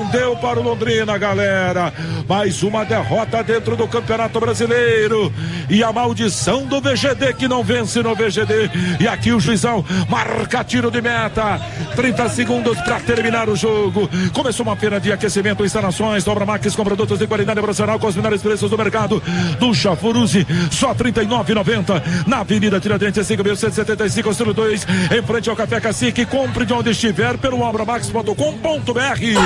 não deu para o Londrina, galera. Mais uma derrota dentro do Campeonato Brasileiro. E a maldição do VGD que não vence no VGD. E aqui o juizão marca tiro de meta. 30 segundos para terminar o jogo. Começou uma feira de aquecimento, instalações, Obra Max com produtos de qualidade profissional com os menores preços do mercado. Do Chafuruzzi, só R$ 39,90. Na Avenida Tiradentes, 5.175, Estilo 2, em frente ao Café Cacique. Compre de onde estiver pelo obramax.com.br.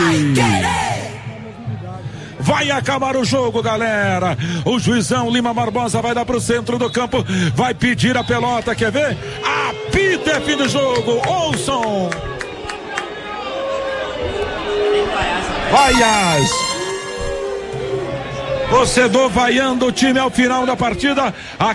Vai acabar o jogo, galera. O juizão Lima Barbosa vai dar pro centro do campo. Vai pedir a pelota, quer ver? Apita é fim do jogo. Ouçam. Vaias. Torcedor vaiando o time ao final da partida.